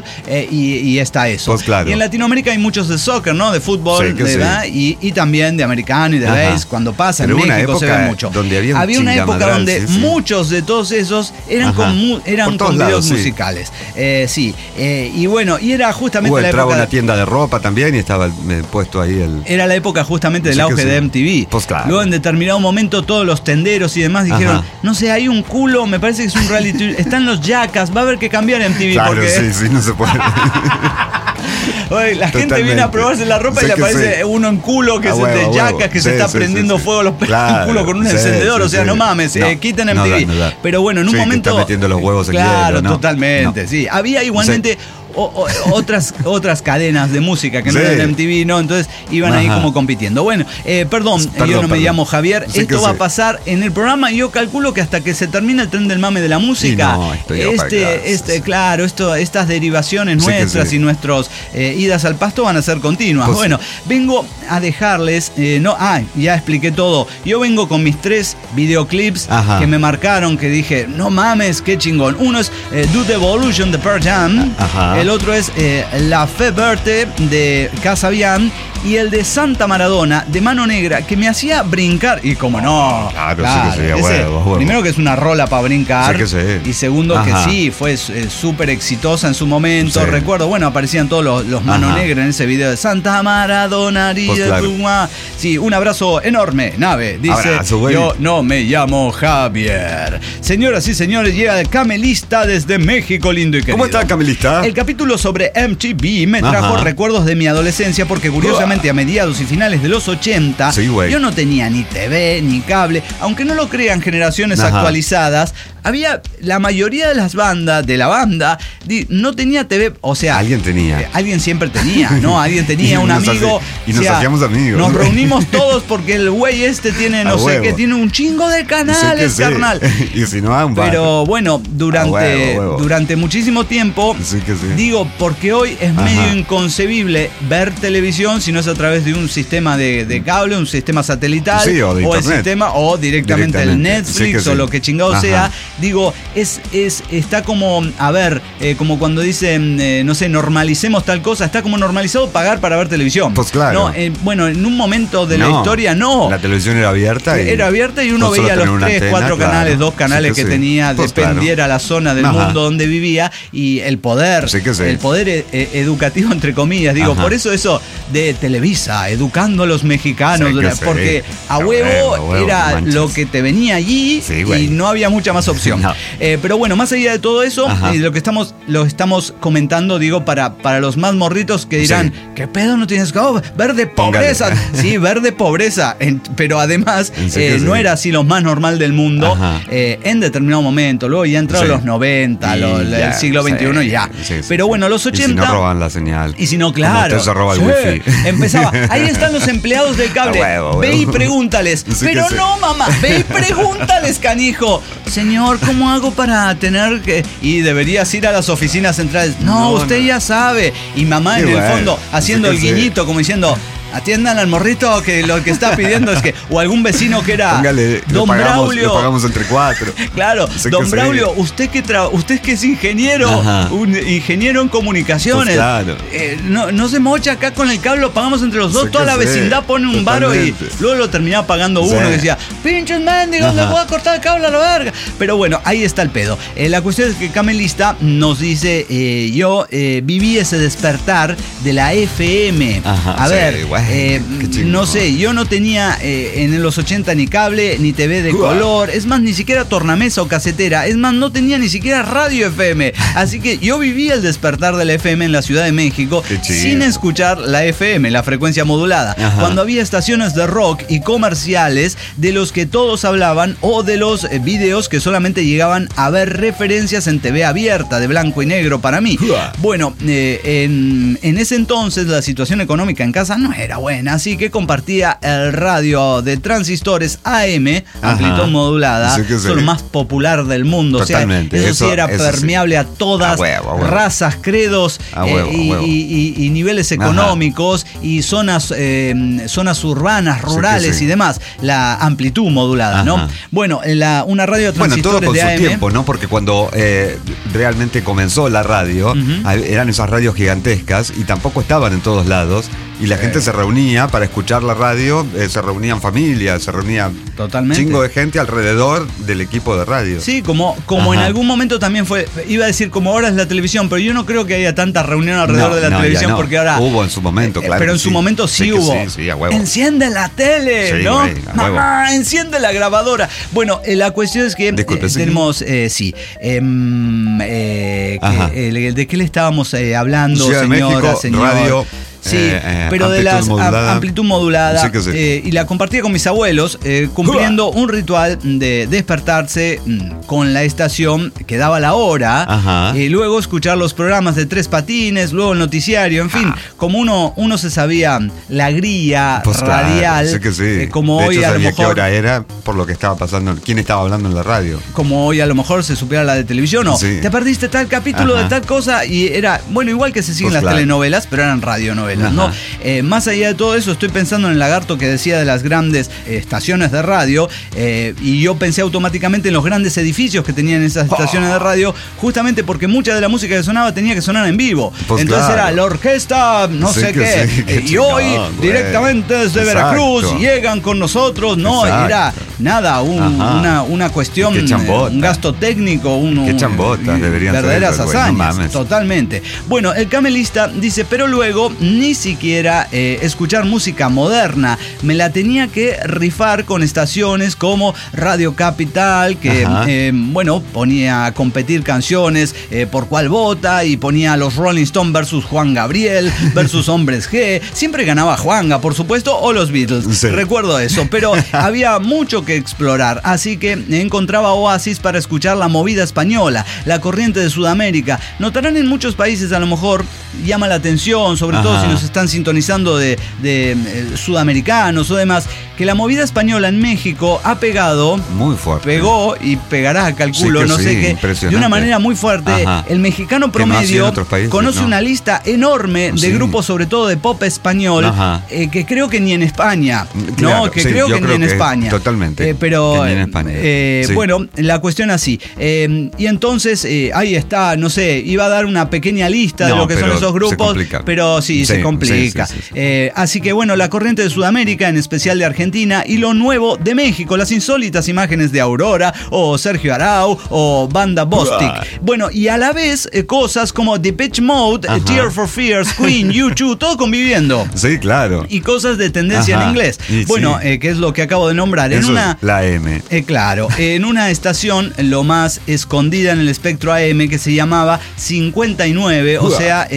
y está eso. Pues claro. Y en Latinoamérica hay muchos de soccer, ¿no? De fútbol, Sí que sí. ¿verdad? Y también de americano y de Ajá. base, cuando pasa en Pero una México se época ve mucho. donde había un una época chingamadral, donde sí, sí. muchos de todos esos eran Ajá. eran Por todos con lados, videos sí. musicales. Sí. Y bueno, y era justamente la Entraba época. una tienda de ropa también y estaba puesto ahí el. Era la época justamente del Sí que auge sí. de MTV. Pues claro. Luego en determinado momento todos los tenderos y demás dijeron, Ajá. no sé, hay un culo, me parece que es un reality, están los Jackass, va a haber que cambiar MTV Claro, porque sí, no se puede. Oye, la gente Totalmente. viene a probarse la ropa Sí y le que aparece sí. uno en culo que A se huevo, te a yacas, huevo. que se Sí, está sí, prendiendo sí, fuego los pelos claro. en el culo con un Sí, encendedor. sí, O sea, sí. no mames, No, quiten no MTV. da, no da. Pero bueno, en un Sí, que momento. está metiendo los huevos en claro, hielo, ¿no? totalmente, No. sí. Había igualmente. Otras cadenas de música que no Sí. eran MTV, ¿no? Entonces iban ahí Ajá. como compitiendo. Bueno, perdón, yo no me llamo Javier. Sí Esto que va sí. a pasar en el programa y yo calculo que hasta que se termine el tren del mame de la música, no, claro, estas derivaciones Sí que nuestras sí. y nuestros idas al pasto van a ser continuas. Pues- Bueno, vengo a dejarles, ya expliqué todo. Yo vengo con mis 3 videoclips Ajá. que me marcaron, que dije, no mames, qué chingón. Uno es Do the Evolution de Pearl Jam. Ajá. El otro es La Fe Verte de Casabian. Y el de Santa Maradona, de Mano Negra, que me hacía brincar. Y como no. Claro, sí que sí, a huevo. Primero que es una rola para brincar. Sí que sí. Y segundo Ajá. que sí, fue súper exitosa en su momento. Sí. Recuerdo, bueno, aparecían todos los Mano Ajá. Negra en ese video de Santa Maradona. Pues claro. Sí, un abrazo enorme, Nave. Dice, Abrazo, güey. yo no me llamo Javier. Señoras y señores, llega el Camelista desde México, lindo y querido. ¿Cómo está el camelista? El capítulo sobre MTV me trajo Ajá. recuerdos de mi adolescencia porque curiosamente a mediados y finales de los 80 Sí, güey. yo no tenía ni TV ni cable, aunque no lo crean generaciones Ajá. actualizadas, había la mayoría de las bandas, de la banda, no tenía TV, o sea... Alguien tenía. Alguien siempre tenía, ¿no? Alguien tenía Y un nos amigo. y nos hacíamos amigos. Nos reunimos todos porque el güey tiene no A sé huevo. qué, tiene un chingo de canales, Sí que sí. carnal. Y si no, a un bar. Pero bueno, huevo. durante muchísimo tiempo, Sí que sí. digo, porque hoy es Ajá. medio inconcebible ver televisión si no es a través de un sistema de cable, un sistema satelital, Sí, o de el internet. sistema, o directamente el Directamente. Sí Netflix que o sí. lo que chingado Ajá. sea. Digo, está como, a ver, como cuando dicen, no sé, normalicemos tal cosa, está como normalizado pagar para ver televisión. Pues claro. No, bueno, en un momento de la historia no. La televisión era abierta. Era abierta y uno con solo veía los tener una 3, antena, 4 claro. canales, 2 canales Sí que sí. tenía, Pues dependiera la zona del Ajá. mundo donde vivía y el poder, Sí que sí. el poder educativo entre comillas, digo, Ajá. por eso de Televisa, educando a los mexicanos, Sí que sí. porque a huevo era manches. lo que te venía allí Sí, güey. y no había mucha más opción. No. Pero bueno, más allá de todo eso, Ajá. lo estamos comentando, digo, para los más morritos que dirán, Sí. ¿qué pedo no tienes? Verde Póngale. pobreza. Sí, verde pobreza. Pero además, Sí que no sí. era así lo más normal del mundo Ajá. en determinado momento. Luego ya entraron Sí. los 90, Y el ya, siglo XXI y ya. Sí, sí, pero sí. bueno, los Y 80... si no roban la señal. Y si no, Como claro. usted se roba el Sí, wifi. empezaba. Ahí están los empleados del cable. A huevo, a Ve y huevo. pregúntales. Sí que Pero sí. no, mamá. Ve y pregúntales, canijo. Señor, ¿cómo hago para tener que...? Y deberías ir a las oficinas centrales. No, usted ya sabe. Y mamá Qué en el bueno. fondo haciendo Sí el que sí. guiñito, como diciendo... Atiendan al morrito que lo que está pidiendo es que... O algún vecino que era... Póngale, Don Braulio. lo pagamos entre 4. Claro, Sí que don sí. Braulio, usted que es ingeniero, Ajá. un ingeniero en comunicaciones, Pues claro. no se mocha acá con el cable, lo pagamos entre los dos, Sí toda que la sí, vecindad pone un varo y totalmente. luego lo terminaba pagando Sí. uno que decía, pinches mendigos, Ajá. le voy a cortar el cable a la verga. Pero bueno, ahí está el pedo. La cuestión es que Camelista nos dice, yo viví ese despertar de la FM. Ajá, A sí, ver, güey, qué chingón. no sé, yo no tenía en los 80 ni cable, ni TV de Uah. color, es más, ni siquiera tornamesa o casetera, es más, no tenía ni siquiera radio FM. Así que yo viví el despertar de la FM en la Ciudad de México Qué chido. sin escuchar la FM, la frecuencia modulada. Ajá. Cuando había estaciones de rock y comerciales de los que todos hablaban o de los videos que solamente llegaban a ver referencias en TV abierta, de blanco y negro para mí. Uah. Bueno, en ese entonces la situación económica en casa no era buena, así que compartía el radio de transistores AM, amplitud modulada, Sí que sí. eso es lo más popular del mundo. Totalmente. O sea, eso sí Eso- era eso sí. permeable a todas A huevo, a huevo. razas, credos A huevo, y, a huevo. y niveles económicos y zonas urbanas, rurales sí. y demás. La amplitud modulada, ¿no? Ajá. Bueno, una radio de Bueno, todo transistores con de su AM. tiempo, ¿no? Porque cuando realmente comenzó la radio, eran esas radios gigantescas y tampoco estaban en todos lados. y la gente se reunía para escuchar la radio, se reunían familias, se reunía totalmente chingo de gente alrededor del equipo de radio. Sí, como en algún momento también fue, iba a decir como ahora es la televisión, pero yo no creo que haya tanta reunión alrededor de la televisión, porque ahora... Hubo en su momento, claro. Pero en su momento sí hubo. Sí, a huevo. Enciende la tele, sí, ¿no? Güey, Mamá, enciende la grabadora. Bueno, la cuestión es que tenemos, ¿de qué le estábamos hablando, Ciudad señora, de México, señor? Radio. Sí, pero de la amplitud modulada. Sí. Y la compartía con mis abuelos, cumpliendo un ritual de despertarse con la estación que daba la hora, luego escuchar los programas de Tres Patines, luego el noticiario, en fin, como uno se sabía la grilla radial, sí que sí. Como de hoy hecho, a lo sabía mejor qué hora era por lo que estaba pasando, quién estaba hablando en la radio. Como hoy a lo mejor se supiera la de televisión, o sí. te perdiste tal capítulo de tal cosa, y era, bueno, igual que se siguen las telenovelas, pero eran radionovelas. ¿no? Más allá de todo eso, estoy pensando en el lagarto que decía de las grandes estaciones de radio, y yo pensé automáticamente en los grandes edificios que tenían esas estaciones de radio, justamente porque mucha de la música que sonaba tenía que sonar en vivo. Pues entonces era la orquesta, no sé qué, y hoy directamente desde Veracruz llegan con nosotros, ¿no? Era nada, una cuestión, un gasto técnico, qué chambotas deberían ser. Verdaderas hazañas, no totalmente. Bueno, el camelista dice, pero luego ni siquiera escuchar música moderna, me la tenía que rifar con estaciones como Radio Capital, que ponía a competir canciones por cuál vota, y ponía a los Rolling Stones versus Juan Gabriel versus Hombres G. Siempre ganaba Juanga, por supuesto, o los Beatles. Sí. Recuerdo eso, pero había mucho que explorar, así que encontraba oasis para escuchar la movida española, la corriente de Sudamérica. Notarán en muchos países, a lo mejor llama la atención, sobre todo si nos están sintonizando de sudamericanos o demás, que la movida española en México ha pegado muy fuerte. Pegó y pegará, calculo, sí, no sé qué, de una manera muy fuerte. El mexicano promedio conoce una lista enorme de grupos, sobre todo de pop español, que creo que ni en España, claro, ¿no? Que creo que ni en España. Totalmente. Pero ni en España. Bueno, la cuestión así. Y entonces, ahí está, no sé, iba a dar una pequeña lista de lo que son esos grupos, pero se complica. Así que bueno, la corriente de Sudamérica, en especial de Argentina, y lo nuevo de México, las insólitas imágenes de Aurora, o Sergio Arau, o Banda Bostic. Bueno, y a la vez cosas como Depeche Mode, Tears for Fears, Queen, U2, todo conviviendo. Sí, claro. Y cosas de tendencia en inglés. Bueno, que es lo que acabo de nombrar. Eso es la M. Claro, en una estación lo más escondida en el espectro AM, que se llamaba 59, o sea,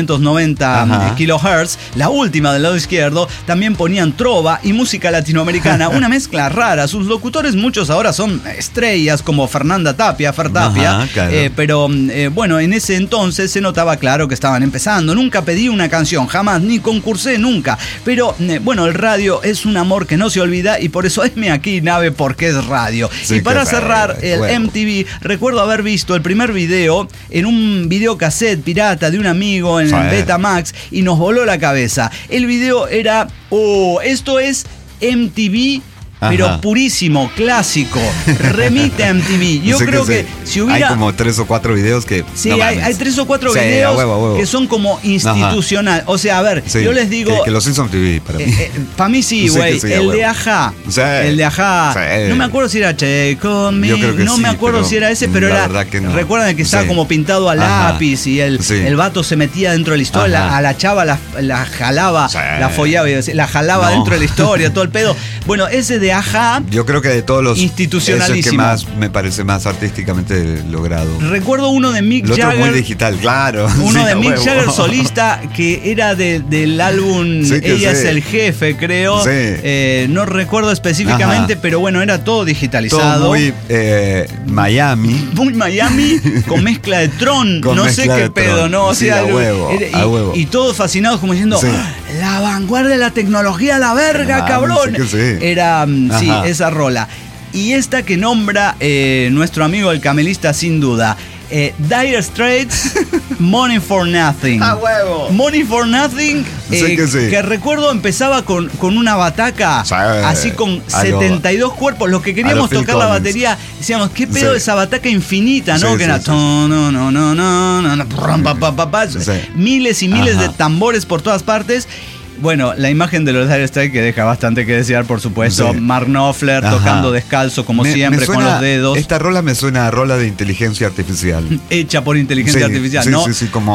590 kilohertz, la última del lado izquierdo, también ponían trova y música latinoamericana, una mezcla rara. Sus locutores, muchos ahora son estrellas como Fernanda Tapia, Fer Tapia, claro. Pero bueno, en ese entonces se notaba claro que estaban empezando. Nunca pedí una canción, jamás, ni concursé nunca, pero bueno, el radio es un amor que no se olvida, y por eso heme aquí, nave, porque es radio. Sí, y para cerrar el MTV, recuerdo haber visto el primer video en un videocassette pirata de un amigo en el Betamax, y nos voló la cabeza. El video era, esto es MTV, pero purísimo, clásico, remite a MTV. Yo creo que si hubiera... Hay como 3 o 4 videos que... Sí, hay 3 o 4 videos a huevo. Que son como institucional. O sea, a ver, yo les digo... Que los hizo MTV para mí. Para mí sí, güey. El de Ajá. El de Ajá. No me acuerdo si era Che Conmigo. No me acuerdo si era ese, pero era... Recuerdan que estaba como pintado a lápiz, y el vato se metía dentro de la historia, a la chava la jalaba, la follaba, la jalaba dentro de la historia, todo el pedo. Bueno, ese de Ajá, yo creo que de todos los institucionalísimo, es el que más me parece más artísticamente logrado. Recuerdo uno de Mick Jagger. Otro muy digital, claro. Uno de Mick Jagger solista, que era del álbum Ella es el jefe, creo. No recuerdo específicamente, pero bueno, era todo digitalizado. Todo muy Miami. Muy Miami, con mezcla de Tron. No sé qué pedo, ¿no? O sea, y todos fascinados como diciendo, la vanguardia de la tecnología, la verga, cabrón. Era, esa rola. Y esta que nombra nuestro amigo el camelista, sin duda, Dire Straits, Money for Nothing. Money for Nothing, que recuerdo empezaba con una bataca, así con 72 cuerpos. Los que queríamos tocar la batería, decíamos, ¿qué pedo esa bataca infinita, no? Que era miles y miles de tambores por todas partes. Bueno, la imagen de los Dire Straits que deja bastante que desear, por supuesto. Sí. Mark Knopfler Ajá. tocando descalzo, como siempre, me suena, con los dedos. Esta rola me suena a rola de inteligencia artificial. Hecha por inteligencia artificial, sí, ¿no? Sí, como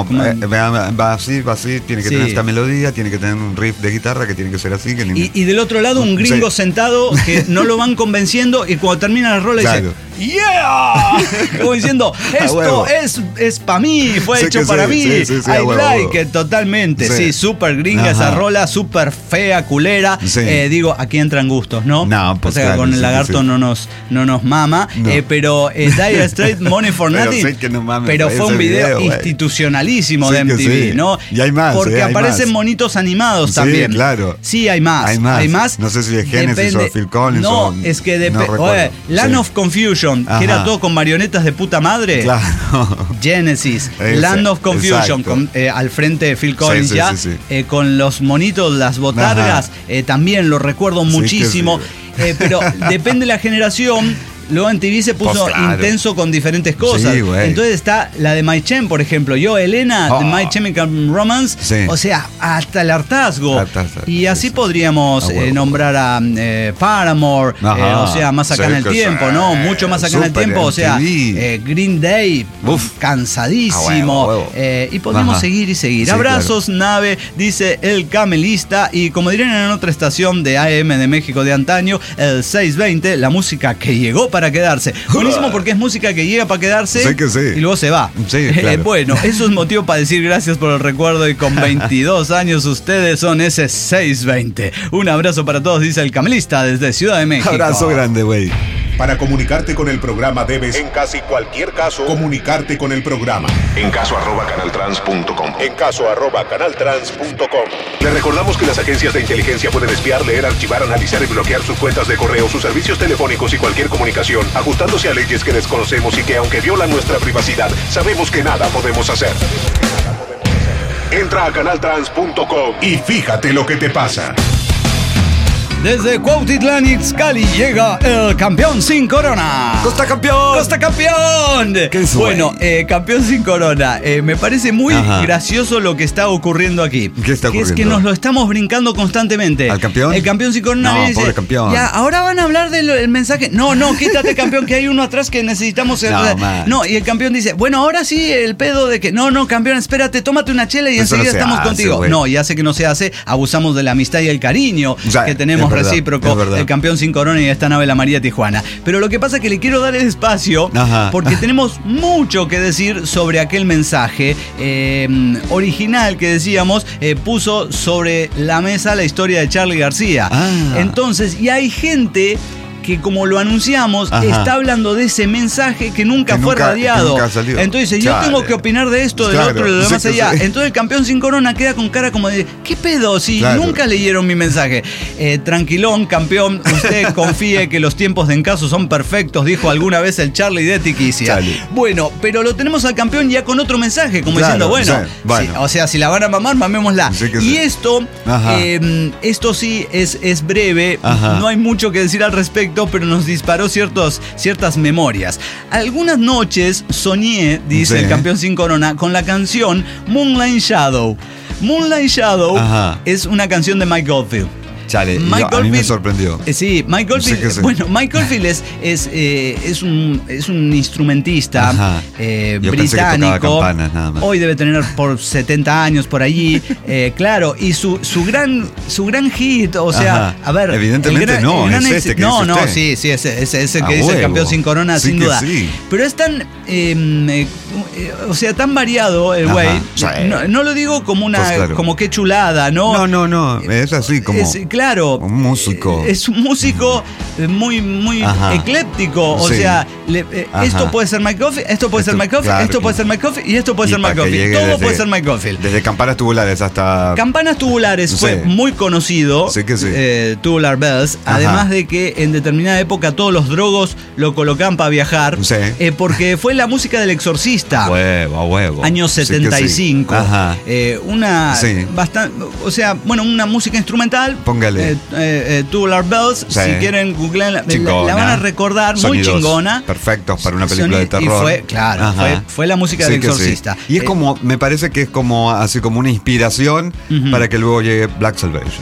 va así, tiene que Sí. tener esta melodía, tiene que tener un riff de guitarra que tiene que ser así. Y del otro lado un gringo sentado que no lo van convenciendo y cuando termina la rola Claro. dice ¡Yeah! Como diciendo, esto huevo. es para mí, fue Sí hecho que para sí, mí. sí, a I huevo, like huevo. it, totalmente. Sí. Sí, súper gringa Ajá. esa rola, súper fea, culera. Sí. Digo, aquí entran gustos, ¿no? No, pues o sea, claro, con el sí, lagarto sí. no nos mama. No. Pero Dire Straits, Money for Pero Nothing. sé que no mames, pero ese fue un video güey. institucionalísimo Sí de que MTV, sí. ¿no? Y hay más, Porque hay aparecen más. monitos animados Sí, también. claro. Sí, hay más. Hay más. Hay más. No sé si es Genesis o Phil Collins No, o- es que no depende. recuerdo. Land Sí. of Confusion, Ajá. que era todo con marionetas de puta madre. Claro. Genesis, Ese, Land of Confusion, exacto. con, al frente de Phil Collins sí, ya, sí, sí. con los monitos, las botargas, también lo recuerdo Sí que muchísimo. sí. Pero depende de la generación. Luego en TV se puso Pues claro. intenso con diferentes cosas. Sí, güey. Entonces está la de My Chem, por ejemplo. Yo, Elena, de My Chemical Romance. Sí. O sea, hasta el hartazgo. Hartazgo, Y así sí. podríamos A huevo. nombrar a Paramore. Ajá. O sea, más acá Sí en el que tiempo, sí. ¿no? Mucho más acá en el Súper tiempo. O sea, MTV. Green Day, Uf. cansadísimo. A huevo. Y podemos Ajá. seguir y seguir. Sí, Abrazos, nave, dice el camelista. Y como dirían en otra estación de AM de México de antaño, el 620, la música que llegó para quedarse. Buenísimo porque es música que llega para quedarse Sí que sí. y luego se va. Sí, claro. Bueno, eso es motivo para decir gracias por el recuerdo y con 22 años ustedes son ese 620. Un abrazo para todos, dice el camelista desde Ciudad de México. Abrazo grande, güey. Para comunicarte con el programa debes, en casi cualquier caso, comunicarte con el programa. En caso @canaltrans.com. En caso @canaltrans.com. Le recordamos que las agencias de inteligencia pueden espiar, leer, archivar, analizar y bloquear sus cuentas de correo, sus servicios telefónicos y cualquier comunicación, ajustándose a leyes que desconocemos y que, aunque violan nuestra privacidad, sabemos que nada podemos hacer. Entra a canaltrans.com y fíjate lo que te pasa. Desde Cuautitlán Izcalli llega el campeón sin corona. ¡Costa campeón! ¡Costa campeón! ¿Qué es, Bueno, campeón sin corona. Me parece muy Ajá. gracioso lo que está ocurriendo aquí. ¿Qué está Que es que ocurriendo? nos lo estamos brincando constantemente. ¿Al campeón? El campeón sin corona No, le dice, pobre campeón. ya, ahora van a hablar del mensaje. No, quítate campeón, que hay uno atrás que necesitamos. No, Y el campeón dice, bueno, ahora sí el pedo de que, no, campeón, espérate, tómate una chela y Eso enseguida no se estamos hace, contigo. güey. No, ya sé que no se hace, abusamos de la amistad y el cariño Ya, que tenemos es verdad, recíproco. es verdad. El campeón sin corona y esta nave la María Tijuana. Pero lo que pasa es que le quiero dar el espacio Ajá. porque tenemos mucho que decir sobre aquel mensaje original que decíamos, puso sobre la mesa la historia de Charly García. Ah. Entonces, y hay gente que, como lo anunciamos, Ajá. está hablando de ese mensaje que nunca fue radiado. que nunca salió. Entonces dice, yo Chale. tengo que opinar de esto, del Claro, otro y de lo sí demás que allá. sí. Entonces el campeón sin corona queda con cara como de, ¿qué pedo? Si Claro. nunca leyeron mi mensaje. Tranquilón, campeón, usted confíe que los tiempos de encaso son perfectos, dijo alguna vez el Charly de Tiquicia. Chale. Bueno, pero lo tenemos al campeón ya con otro mensaje, como Claro, diciendo, sí, bueno. o sea, si la van a mamar, mamémosla. Sí que Y sí. esto, Ajá. esto sí es breve, Ajá. no hay mucho que decir al respecto, pero nos disparó ciertas memorias. Algunas noches soñé, dice Sí. el campeón sin corona, con la canción Moonlight Shadow. Moonlight Shadow Ajá. es una canción de Mike Oldfield. Chale, Mike a mí me Oldfield- sorprendió. Sí, Mike Oldfield. Sí que sí. Bueno, Mike Oldfield es un instrumentista Ajá. Yo pensé que tocaba británico. campanas, nada más. Hoy debe tener por 70 años por allí. Claro, y su gran hit, o sea, Ajá. a ver. Evidentemente no, es este que no, dice no, usted. sí, es el A que dice el huevo. campeón sin corona, Sí sin que duda. sí. Pero es tan. O sea, tan variado el Ajá. güey. Sí. No lo digo como una. Pues claro. Como qué chulada, ¿no? No, es así como Claro. un músico. Es un músico muy Ajá. ecléptico. O Sí. sea, Ajá. esto puede ser Mike Oldfield, esto puede ser Esto, Mike Oldfield, claro, esto puede ser Mike Oldfield y esto puede Y ser para Mike que Oldfield. llegue Todo desde- puede ser Mike Oldfield. Desde campanas tubulares hasta... Campanas tubulares fue Sí. muy conocido, Sí que sí. Tubular Bells, Ajá. además de que en determinada época todos los drogos lo colocaban para viajar, Sí. porque fue la música del exorcista. A huevo. Años Sí que sí. 75. Ajá. Una Sí. bastante, o sea, bueno, una música instrumental, Póngale Póngale. Tubular Bells, Sí. si quieren googlear, la Chingona. van a recordar, muy Sonidos chingona. perfectos para una película de Y terror. fue, claro, Ajá. fue la música del que sí. Exorcista. Y es como, me parece que es como así como una inspiración para que luego llegue Black Salvation.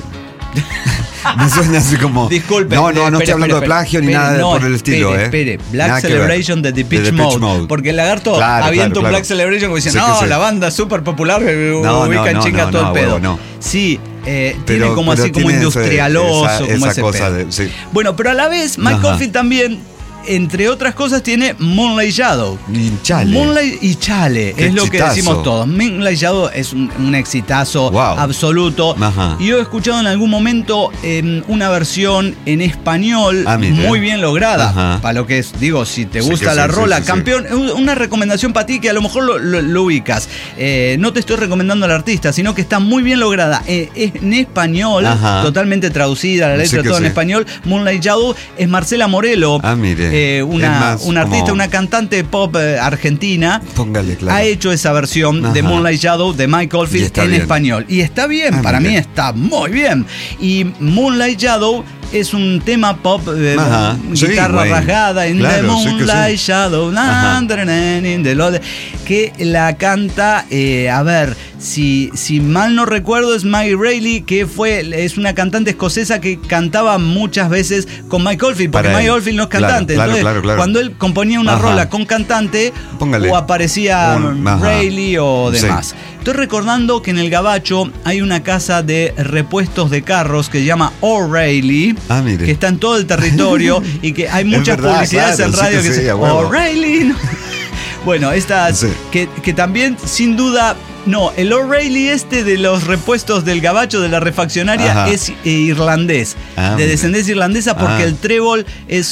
Me suena así como. Disculpe. No estoy hablando de plagio ni nada por el estilo, Espere, Black Nada que ver. Celebration de Depeche Mode. Porque el lagarto Claro, avienta un claro. Black Celebration como dice, Sí, no, que sí. la banda súper popular, ubica en chinga todo el pedo. huevo, no. Sí, tiene como así como tiene industrialoso, como ese cosa pedo. sí. Bueno, pero a la vez, Mike Ajá. Oldfield también, entre otras cosas, tiene Moonlight Shadow. Y chale. Moonlight y Chale, Qué es lo que exitazo. decimos todos. Moonlight Shadow es un exitazo Wow. absoluto. Ajá. Y yo he escuchado en algún momento una versión en español mire. muy bien lograda. Ajá. Para lo que es, digo, si te Sí, gusta que la sí, rola, sí, sí, campeón, una recomendación para ti que a lo mejor lo ubicas. No te estoy recomendando al artista, sino que está muy bien lograda. Es en español, Ajá. totalmente traducida, la letra Sí que todo en sí. español. Moonlight Shadow es Marcela Morelo. Mire. Es más Una artista, como- una cantante pop argentina. Póngale, claro. Ha hecho esa versión de Ajá. Moonlight Shadow de Mike Y Oldfield está en bien. español. Y está bien, para mire. mí está muy bien. Y Moonlight Shadow es un tema pop, Ajá. Sí, guitarra güey. rasgada, en Claro, the sí que sí. Moonlight Shadow, Ajá. in the Lord, que la canta, a ver, si mal no recuerdo, es Maggie Reilly, que es una cantante escocesa que cantaba muchas veces con Mike Oldfield, porque Para Mike él. Oldfield no es Claro, cantante. claro, Entonces, claro. cuando él componía una Ajá. rola con cantante, Póngale. o aparecía Ajá. Reilly o Sí. demás. Estoy recordando que en el Gabacho hay una casa de repuestos de carros que se llama O'Reilly, Mire. que está en todo el territorio y que hay muchas verdad, publicidades claro, en sí radio que que sí, dicen a huevo. O'Reilly. Bueno, estas Sí. que también sin duda. No, el O'Reilly de los repuestos del Gabacho de la refaccionaria Ajá. es irlandés, de mire. descendencia irlandesa, porque el trébol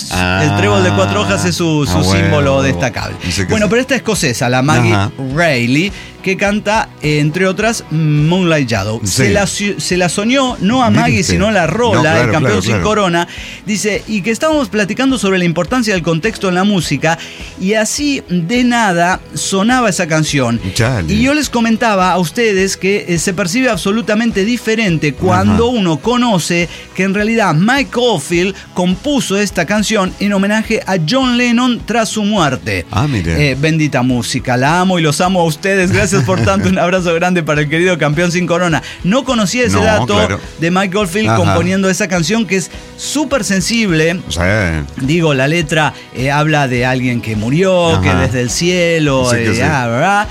el trébol de 4 hojas es su bueno, símbolo bueno. destacable. Dice que Bueno, sí. pero esta escocesa, la Maggie Ajá. Reilly, que canta, entre otras, Moonlight Shadow. Sí. Se la soñó, no a Mire Maggie, usted. sino a la rola, No, claro, el campeón claro, sin claro. corona. Dice, y que estábamos platicando sobre la importancia del contexto en la música, y así de nada sonaba esa canción. Chale. Y yo les comentaba a ustedes que se percibe absolutamente diferente cuando uno conoce que en realidad Mike Oldfield compuso esta canción en homenaje a John Lennon tras su muerte. Mire. Bendita música, la amo y los amo a ustedes. Gracias por tanto, un abrazo grande para el querido campeón sin corona. No conocía ese No, dato claro. de Mike Oldfield Ajá. componiendo esa canción que es súper sensible. Sí. Digo, la letra habla de alguien que murió, Ajá. que desde el cielo, Sí que sí. ¿verdad?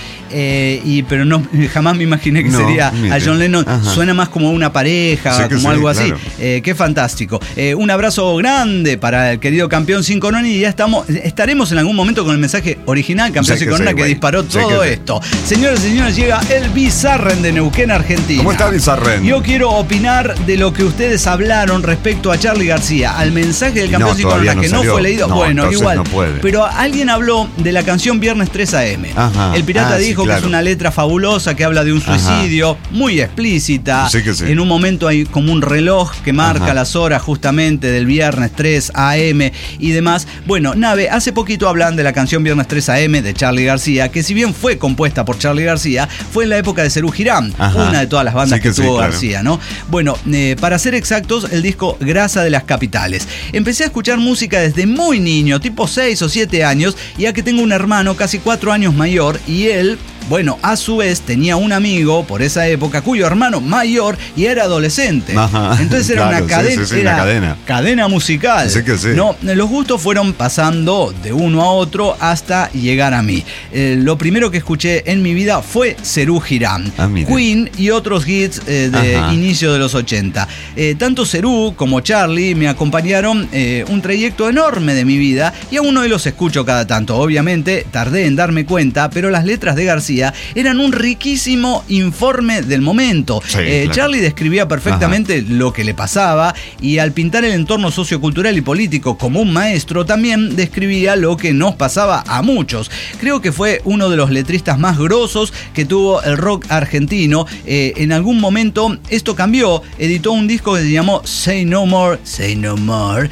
Pero no, jamás me imaginé que No, sería mire. a John Lennon. Ajá. Suena más como una pareja, Sí que como sí, algo así. claro. Qué fantástico. Un abrazo grande para el querido campeón sin corona y ya estaremos en algún momento con el mensaje original, campeón Sí sin que corona, sí, que güey. disparó Sí todo que sí. esto. Señores y señores, llega el Bizarren de Neuquén, Argentina. ¿Cómo está Bizarren? Yo quiero opinar de lo que ustedes hablaron respecto a Charly García, al mensaje del campeón No, sin corona, todavía no que no salió. fue leído. No, Bueno, entonces igual. no puede. Pero alguien habló de la canción Viernes 3 AM. Ajá. El pirata Sí, dijo que claro. es una letra fabulosa, que habla de un suicidio, muy explícita. Sí que sí. En un momento hay como un reloj que marca Ajá. las horas justamente del Viernes 3 AM y demás. Bueno, Nave, hace poquito hablan de la canción Viernes 3 AM de Charly García, que si bien fue compuesta por Charly García, fue en la época de Serú Girán, Ajá. una de todas las bandas Sí que que sí, tuvo claro. García, ¿no? Bueno, para ser exactos, el disco Grasa de las Capitales. Empecé a escuchar música desde muy niño, tipo 6 o 7 años, ya que tengo un hermano casi 4 años mayor y él... Bueno, a su vez tenía un amigo por esa época cuyo hermano mayor y era adolescente. Ajá. Entonces era Claro, una cadena, sí, una cadena musical. Sí que sí. No, los gustos fueron pasando de uno a otro hasta llegar a mí. Lo primero que escuché en mi vida fue Serú Girán, mire. Queen y otros hits de Ajá. inicio de los 80. Tanto Serú como Charly me acompañaron un trayecto enorme de mi vida y aún hoy los escucho cada tanto. Obviamente tardé en darme cuenta, pero las letras de García eran un riquísimo informe del momento. Sí, claro. Charly describía perfectamente lo que le pasaba y al pintar el entorno sociocultural y político como un maestro también describía lo que nos pasaba a muchos. Creo que fue uno de los letristas más grosos que tuvo el rock argentino. En algún momento esto cambió, editó un disco que se llamó Say No More, Say No More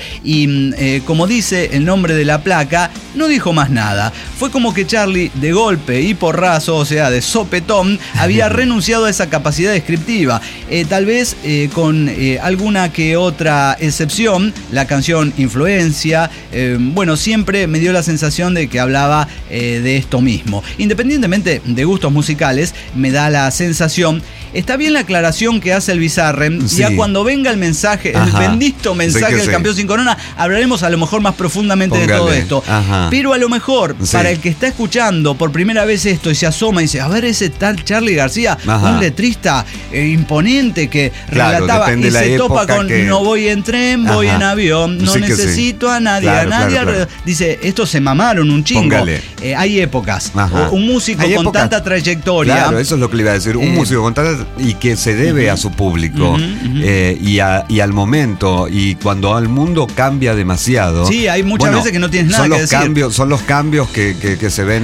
y como dice el nombre de la placa, no dijo más nada. Fue como que Charly de golpe y porrazo portazo, o sea, de sopetón, había renunciado a esa capacidad descriptiva. Tal vez con alguna que otra excepción, la canción Influencia, bueno, siempre me dio la sensación de que hablaba de esto mismo. Independientemente de gustos musicales, me da la sensación. Está bien la aclaración que hace el Bizarrem. Sí. Ya cuando venga el mensaje, el bendito mensaje del campeón sin corona, hablaremos a lo mejor más profundamente de todo esto. Pero a lo mejor, para el que está escuchando por primera vez esto y se asoma y dice, a ver, ese tal Charly García, un letrista imponente que relataba y se topa con no voy en tren, voy en avión, no necesito a nadie, claro. Dice, esto se mamaron un chingo. Hay épocas. Un músico con tanta trayectoria. Claro, eso es lo que le iba a decir. Un músico con tanta y que se debe a su público y al momento, y cuando el mundo cambia demasiado. Sí, hay muchas veces que no tienes nada que decir. Son los cambios que se ven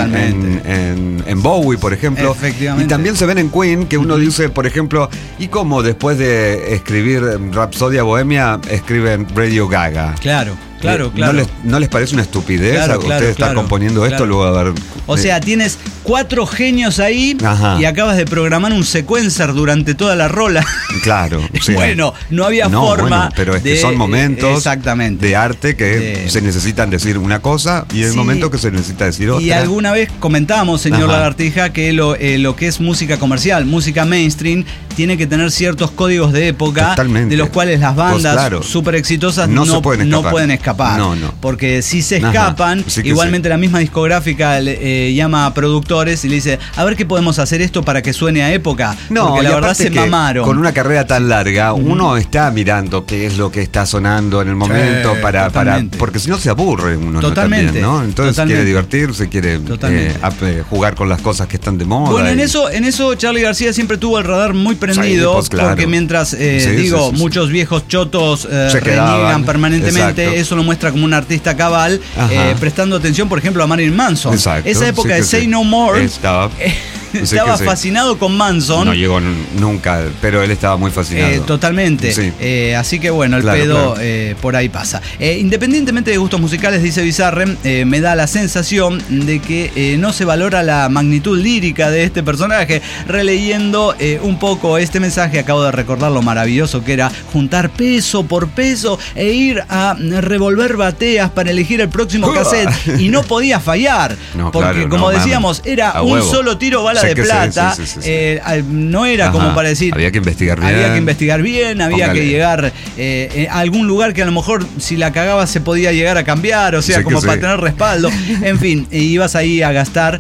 en Bowie, por ejemplo. Efectivamente. Y también se ven en Queen, que uno dice, por ejemplo, ¿y cómo después de escribir Rapsodia Bohemia escriben Radio Gaga? Claro. ¿No les parece una estupidez a ustedes estar componiendo esto luego de haber... O sea, tienes 4 genios ahí y acabas de programar un sequencer durante toda la rola. Claro. Sí. Bueno, no había forma. Bueno, pero es que son momentos de arte que se necesitan decir una cosa y el momento que se necesita decir otra. Y alguna vez comentábamos, señor Lagartija, que lo que es música comercial, música mainstream, tiene que tener ciertos códigos de época de los cuales las bandas súper exitosas no pueden escapar. No. Porque si se escapan, igualmente la misma discográfica llama a productores y le dice, a ver qué podemos hacer esto para que suene a época. Porque la verdad se mamaron. Con una carrera tan larga, uno está mirando qué es lo que está sonando en el momento para porque si no se aburre uno. Totalmente. También, ¿no? Entonces quiere divertirse, quiere jugar con las cosas que están de moda. Bueno, en eso Charly García siempre tuvo el radar muy prendido, porque mientras muchos viejos chotos reniegan permanentemente, eso lo muestra como un artista cabal, prestando atención, por ejemplo, a Marilyn Manson. Exacto, esa época de Say No More estaba fascinado con Manson. No llegó nunca, pero él estaba muy fascinado. Totalmente. Así que bueno, el pedo por ahí pasa. Independientemente de gustos musicales, dice Bizarrem, me da la sensación de que no se valora la magnitud lírica de este personaje. Releyendo un poco este mensaje, acabo de recordar lo maravilloso que era juntar peso por peso e ir a revolver bateas para elegir el próximo cassette. Y no podía fallar. Porque como decíamos, era un solo tiro bala de plata. No era como para decir. Había que investigar bien. Había que llegar a algún lugar que a lo mejor si la cagaba se podía llegar a cambiar, o sea, como para tener respaldo. En fin, ibas ahí a gastar,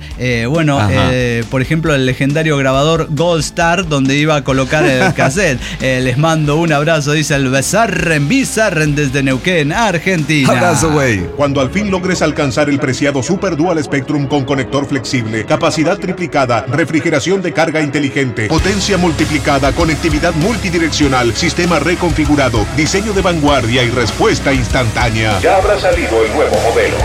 por ejemplo, el legendario grabador Gold Star, donde iba a colocar el cassette. Les mando un abrazo, dice el Bizarrem desde Neuquén, Argentina. Abrazo, güey. Cuando al fin logres alcanzar el preciado Super Dual Spectrum con conector flexible, capacidad triplicada, refrigeración de carga inteligente, potencia multiplicada, conectividad multidireccional, sistema reconfigurado, diseño de vanguardia y respuesta instantánea. Ya habrá salido el nuevo modelo.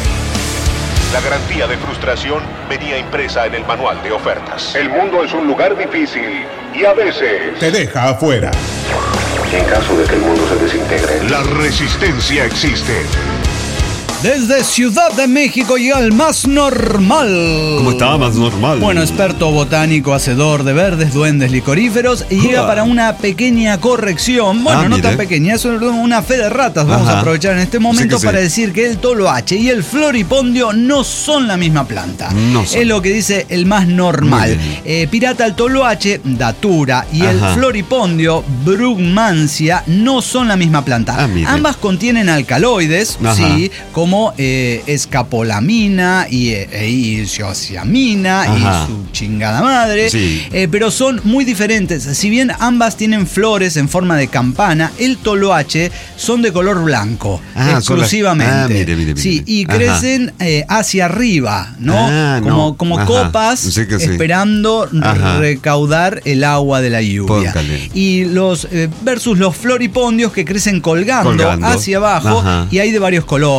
La garantía de frustración venía impresa en el manual de ofertas. El mundo es un lugar difícil y a veces te deja afuera. En caso de que el mundo se desintegre, la resistencia existe. Desde Ciudad de México llega el Más Normal. ¿Cómo está, Más Normal? Bueno, experto botánico, hacedor de verdes, duendes, licoríferos, y llega para una pequeña corrección. Bueno, no tan pequeña, es una fe de ratas. Vamos a aprovechar en este momento para decir que el toloache y el floripondio no son la misma planta. Es lo que dice el Más Normal. Pirata, el toloache, datura, y el floripondio, brugmancia, no son la misma planta. Ambas contienen alcaloides, como escapolamina y isociamina y su chingada madre, pero son muy diferentes. Si bien ambas tienen flores en forma de campana, el toloache son de color blanco exclusivamente. Mire. Y crecen hacia arriba, ¿no? Como copas esperando recaudar el agua de la lluvia. Y versus los floripondios que crecen colgando hacia abajo, y hay de varios colores, rosa,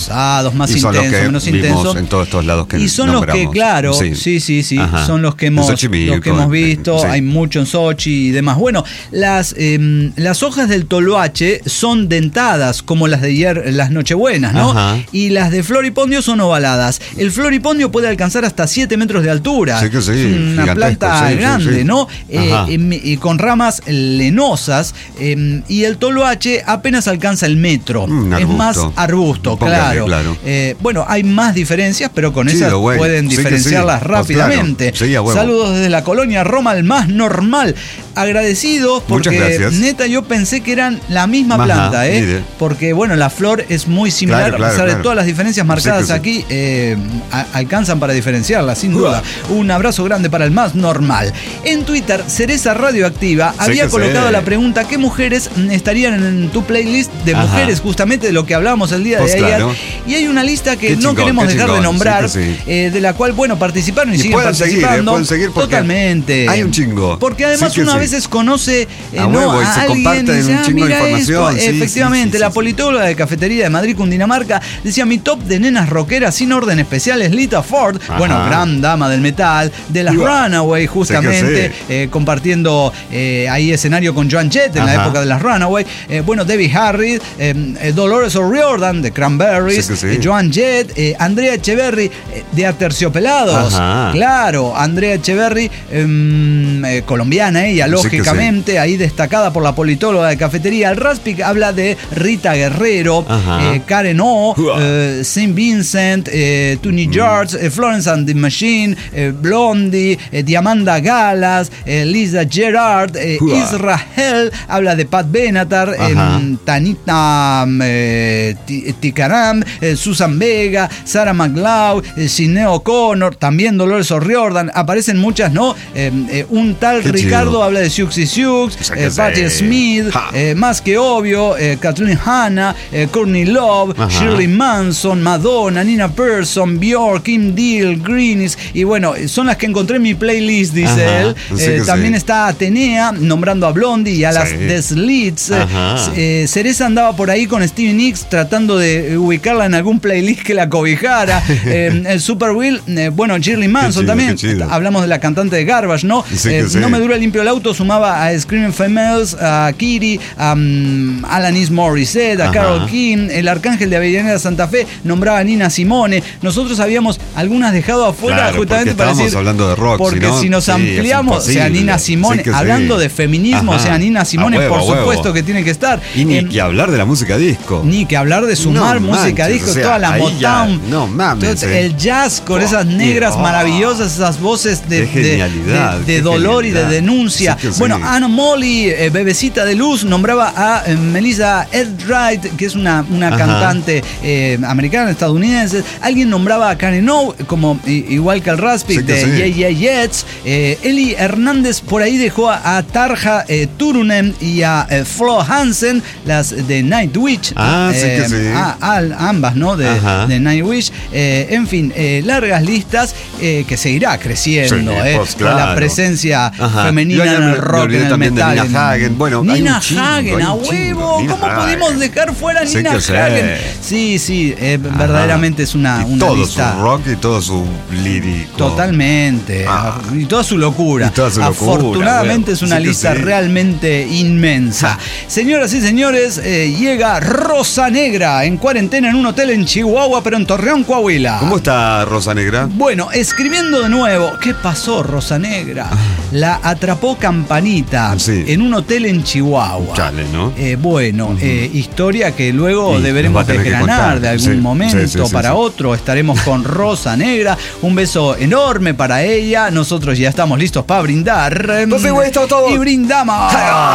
pesados, más y son intensos, los que menos vimos intensos. en todos estos lados que Y son nombramos. los que, claro, sí, Ajá. son los que En hemos Xochimilco, visto. sí. Hay mucho en Sochi y demás. Bueno, las hojas del toloache son dentadas, como las de las nochebuenas, ¿no? Ajá. Y las de floripondio son ovaladas. El floripondio puede alcanzar hasta 7 metros de altura. Sí que sí, es una gigantesco, planta sí, grande, sí. ¿no? Ajá. Y con ramas lenosas. Y el toloache apenas alcanza el metro. Es más arbusto, Póngale, claro. Bueno, hay más diferencias, pero con Sí, esas güey. pueden Sí que diferenciarlas sí. rápidamente. Claro. Sí, a huevo. Saludos desde la colonia Roma, el más normal. Agradecidos porque Muchas gracias. neta yo pensé que eran la misma Ajá, planta, mire. porque bueno, la flor es muy similar, Claro, a pesar de claro. todas las diferencias marcadas Sí que sí. aquí, alcanzan para diferenciarlas, sin duda. Un abrazo grande para el más normal. En Twitter, Cereza Radioactiva había que colocado sí. la pregunta: ¿qué mujeres estarían en tu playlist de Ajá. mujeres, justamente de lo que hablamos el día Pues de ayer? claro. Y hay una lista que Qué no chingón, queremos qué dejar de chingón, nombrar, sí que de la cual, bueno, participaron y, Y siguen pueden seguir, participando. pueden seguir porque totalmente. hay un chingo. Porque además Sí que uno a sí. veces conoce A huevo, y se alguien comparten y dice, un chingo de mira información. esto. Sí, Efectivamente, sí, la sí. politóloga de Cafetería de Madrid, Cundinamarca, decía: mi top de nenas rockeras sin orden especial es Lita Ford, Ajá. bueno, gran dama del metal, de las Runaway, justamente, Sí. compartiendo ahí escenario con Joan Jett en la Ajá. época de las Runaway. Bueno, Debbie Harry, Dolores O'Riordan de Cranberries, Sí que sí. Joan Jett, Andrea Echeverry de Aterciopelados. Ajá. Claro, Andrea Echeverry, colombiana ella, Sí que lógicamente, ahí destacada por la politóloga de Cafetería. El Raspic habla de Rita Guerrero, Ajá. Karen O, Saint Vincent, Tony George, Florence and the Machine, Blondie, Diamanda Galas, Lisa Gerard, Israel, habla de Pat Benatar, Ajá. Tanita Tikaram, Susan Vega, Sarah McLeod, Sinéad O'Connor, también Dolores O'Riordan. Aparecen muchas, ¿no? Un tal Qué Ricardo chido. habla de Siouxsie Sioux, que Patti sí. Smith, Ja. más que obvio, Kathleen Hanna, Courtney Love, Ajá. Shirley Manson, Madonna, Nina Persson, Björk, Kim Deal, Greenies. Y bueno, son las que encontré en mi playlist, dice Ajá. él. Sí que También sí. está Atenea, nombrando a Blondie y a las Sí. The Slits. Ajá. Cereza andaba por ahí con Stevie Nicks tratando de ubicarla en algún playlist que la cobijara. El Super Will, bueno, Shirley Manson chido, también. qué chido. Hablamos de la cantante de Garbage, ¿no? Sí que sí. No me dura limpio el auto, sumaba a Screaming Females, a Kitty, a Alanis Morissette, a Ajá. Carole King. El Arcángel de Avellaneda Santa Fe nombraba a Nina Simone. Nosotros habíamos algunas dejado afuera, Claro, justamente porque para estábamos decir, hablando de rock, porque si nos sí, es ampliamos, o sea, imposible. Nina Simone, Sí que sí. hablando de feminismo, Ajá. o sea, Nina Simone, A huevo, por a huevo. supuesto que tiene que estar. Y ni que hablar de la música disco. Ni que hablar de sumar No música manches, disco, o sea, toda la ahí ya, Motown, no mames, todo el jazz con esas negras maravillosas, esas voces de qué genialidad, de qué dolor y de genialidad. denuncia. Sí que sí. Bueno, Anna Molly, Bebecita de Luz, nombraba a Melissa Etheridge, que es una Ajá. cantante americana, estadounidense. Alguien nombraba a Karen O, como igual que el Raspic, Sí que de sí. Yeah Yeah Jets. Eli Hernández por ahí dejó a Tarja Turunen y a Flo Hansen, las de Nightwish. Sí que sí. Ambas, ¿no? Ajá. De Nightwish. En fin, largas listas que seguirá creciendo, Sí, pues, con la claro. presencia Ajá. femenina Yo ya en me el rock, olvidé en el también de metal. Nina Hagen. Bueno, hay Nina un chingo, Hagen, hay a un chingo. huevo. Nina ¿Cómo Hagen. pudimos dejar fuera a Sí Nina que sí. Hagen? Sí, verdaderamente es una Y todo lista. su rock y todo su lírico. Totalmente. Y toda su locura. Y toda su locura, Afortunadamente güey. es una Sí que lista sí. realmente inmensa. Señoras y señores, llega Rosa Negra en cuarentena en un hotel en Chihuahua, pero en Torreón, Coahuila. ¿Cómo está Rosa Negra? Bueno, escribiendo de nuevo, ¿qué pasó, Rosa Negra? La atrapó Campanita Sí. en un hotel en Chihuahua. Chale, ¿no? Historia que luego Y deberemos nos va a tener que desgranar contar. de algún Sí, momento sí, para sí. otro. Estaremos con Rosa Negra. Un beso enorme para ella. Nosotros ya estamos listos para brindar. Por supuesto, todos. Y brindamos.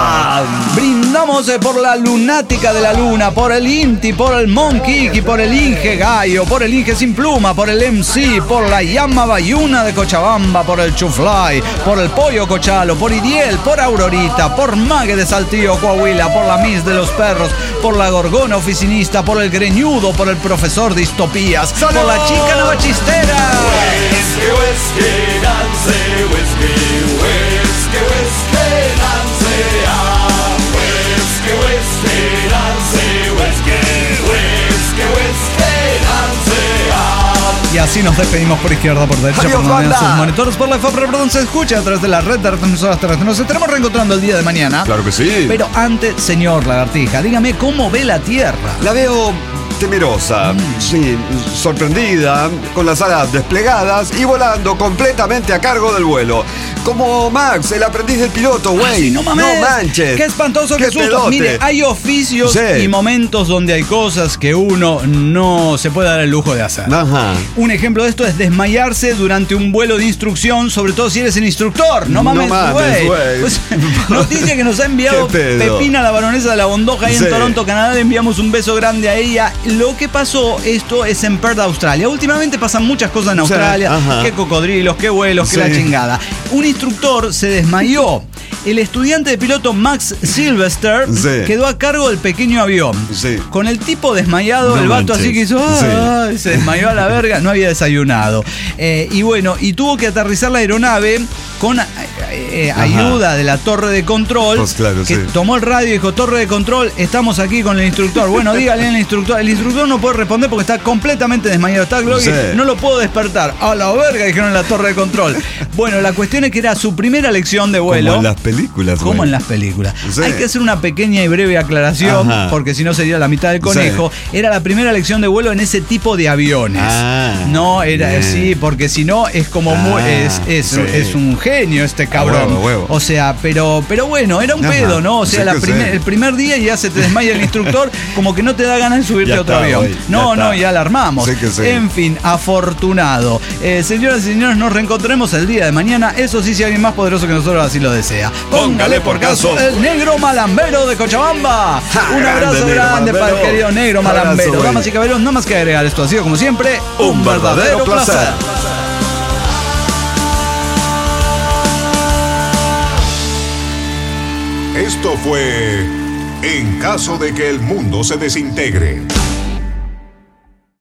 Brindamos por la lunática de la luna, por el Inti, por el Monkey y por el Inge Gallo, por el Inge Sin Pluma, por el MC, por la Llama Bayuna de Cochabamba, por el Chuflay, por el Pollo Cochalo, por Idiel, por Aurorita, por Mague de Saltillo, Coahuila, por la Miss de los Perros, por la Gorgona Oficinista, por el Greñudo, por el Profesor Distopías, por la Chica Navachistera. así nos despedimos por izquierda, por derecha, Adiós, por donde banda. sus monitores, por la FAP, perdón, se escucha a través de la red de retransmisoras terrestres. Nos estaremos reencontrando el día de mañana. Claro que sí. Pero antes, señor Lagartija, dígame cómo ve la Tierra. La veo temerosa, sí, sorprendida, con las alas desplegadas y volando completamente a cargo del vuelo. Como Max, el aprendiz del piloto, güey. Sí, no mames. No manches. Qué espantoso, qué susto. pedote. Mire, hay oficios Sí. y momentos donde hay cosas que uno no se puede dar el lujo de hacer. Ajá. Un ejemplo de esto es desmayarse durante un vuelo de instrucción, sobre todo si eres el instructor. No mames, güey. Pues, noticia que nos ha enviado Qué pedo. Pepina, la baronesa de la Bondoja, ahí en Sí. Toronto, Canadá. Le enviamos un beso grande a ella. Lo que pasó, esto es en Perth, Australia. Últimamente pasan muchas cosas en Sí, Australia. ajá. Qué cocodrilos, qué vuelos, qué Sí. la chingada. Un instructor se desmayó. El estudiante de piloto Max Sylvester Sí. quedó a cargo del pequeño avión. Sí. Con el tipo desmayado, No el vato manches. así que hizo, Sí. "Ay", se desmayó a la verga, no había desayunado. Y bueno, y tuvo que aterrizar la aeronave con ayuda de la torre de control, Pues claro, que sí. tomó el radio y dijo, torre de control, estamos aquí con el instructor. Bueno, dígale al instructor. El instructor no puede responder porque está completamente desmayado. Está Gloggy, Sí. no lo puedo despertar. A la verga, dijeron en la torre de control. Bueno, la cuestión es que era su primera lección de vuelo. Como en las películas, Como güey. en las películas. Sí. Hay que hacer una pequeña y breve aclaración, Ajá. porque si no sería la mitad del conejo. Era la primera lección de vuelo en ese tipo de aviones. Ah, No, era bien. sí, porque si no es como Sí. es un genio este cabrón. A huevo. O sea, pero bueno, era un Ajá. pedo, ¿no? O sea, Sí que sí. el primer día ya se te desmaya el instructor, como que no te da ganas de subirte Ya a otro está, avión. güey, ya No, está. ya la armamos. Sí que sí. En fin, afortunado. Señoras y señores, nos reencontraremos el día de mañana. Eso sí, si alguien más poderoso que nosotros así lo desea. Póngale por caso el negro malambero de Cochabamba. Un grande, abrazo negro grande para el malambero. querido negro Abrazo, malambero. güey. Damas y caballeros, nada más que agregar. Esto ha sido, como siempre, un verdadero placer. Esto fue En caso de que el mundo se desintegre.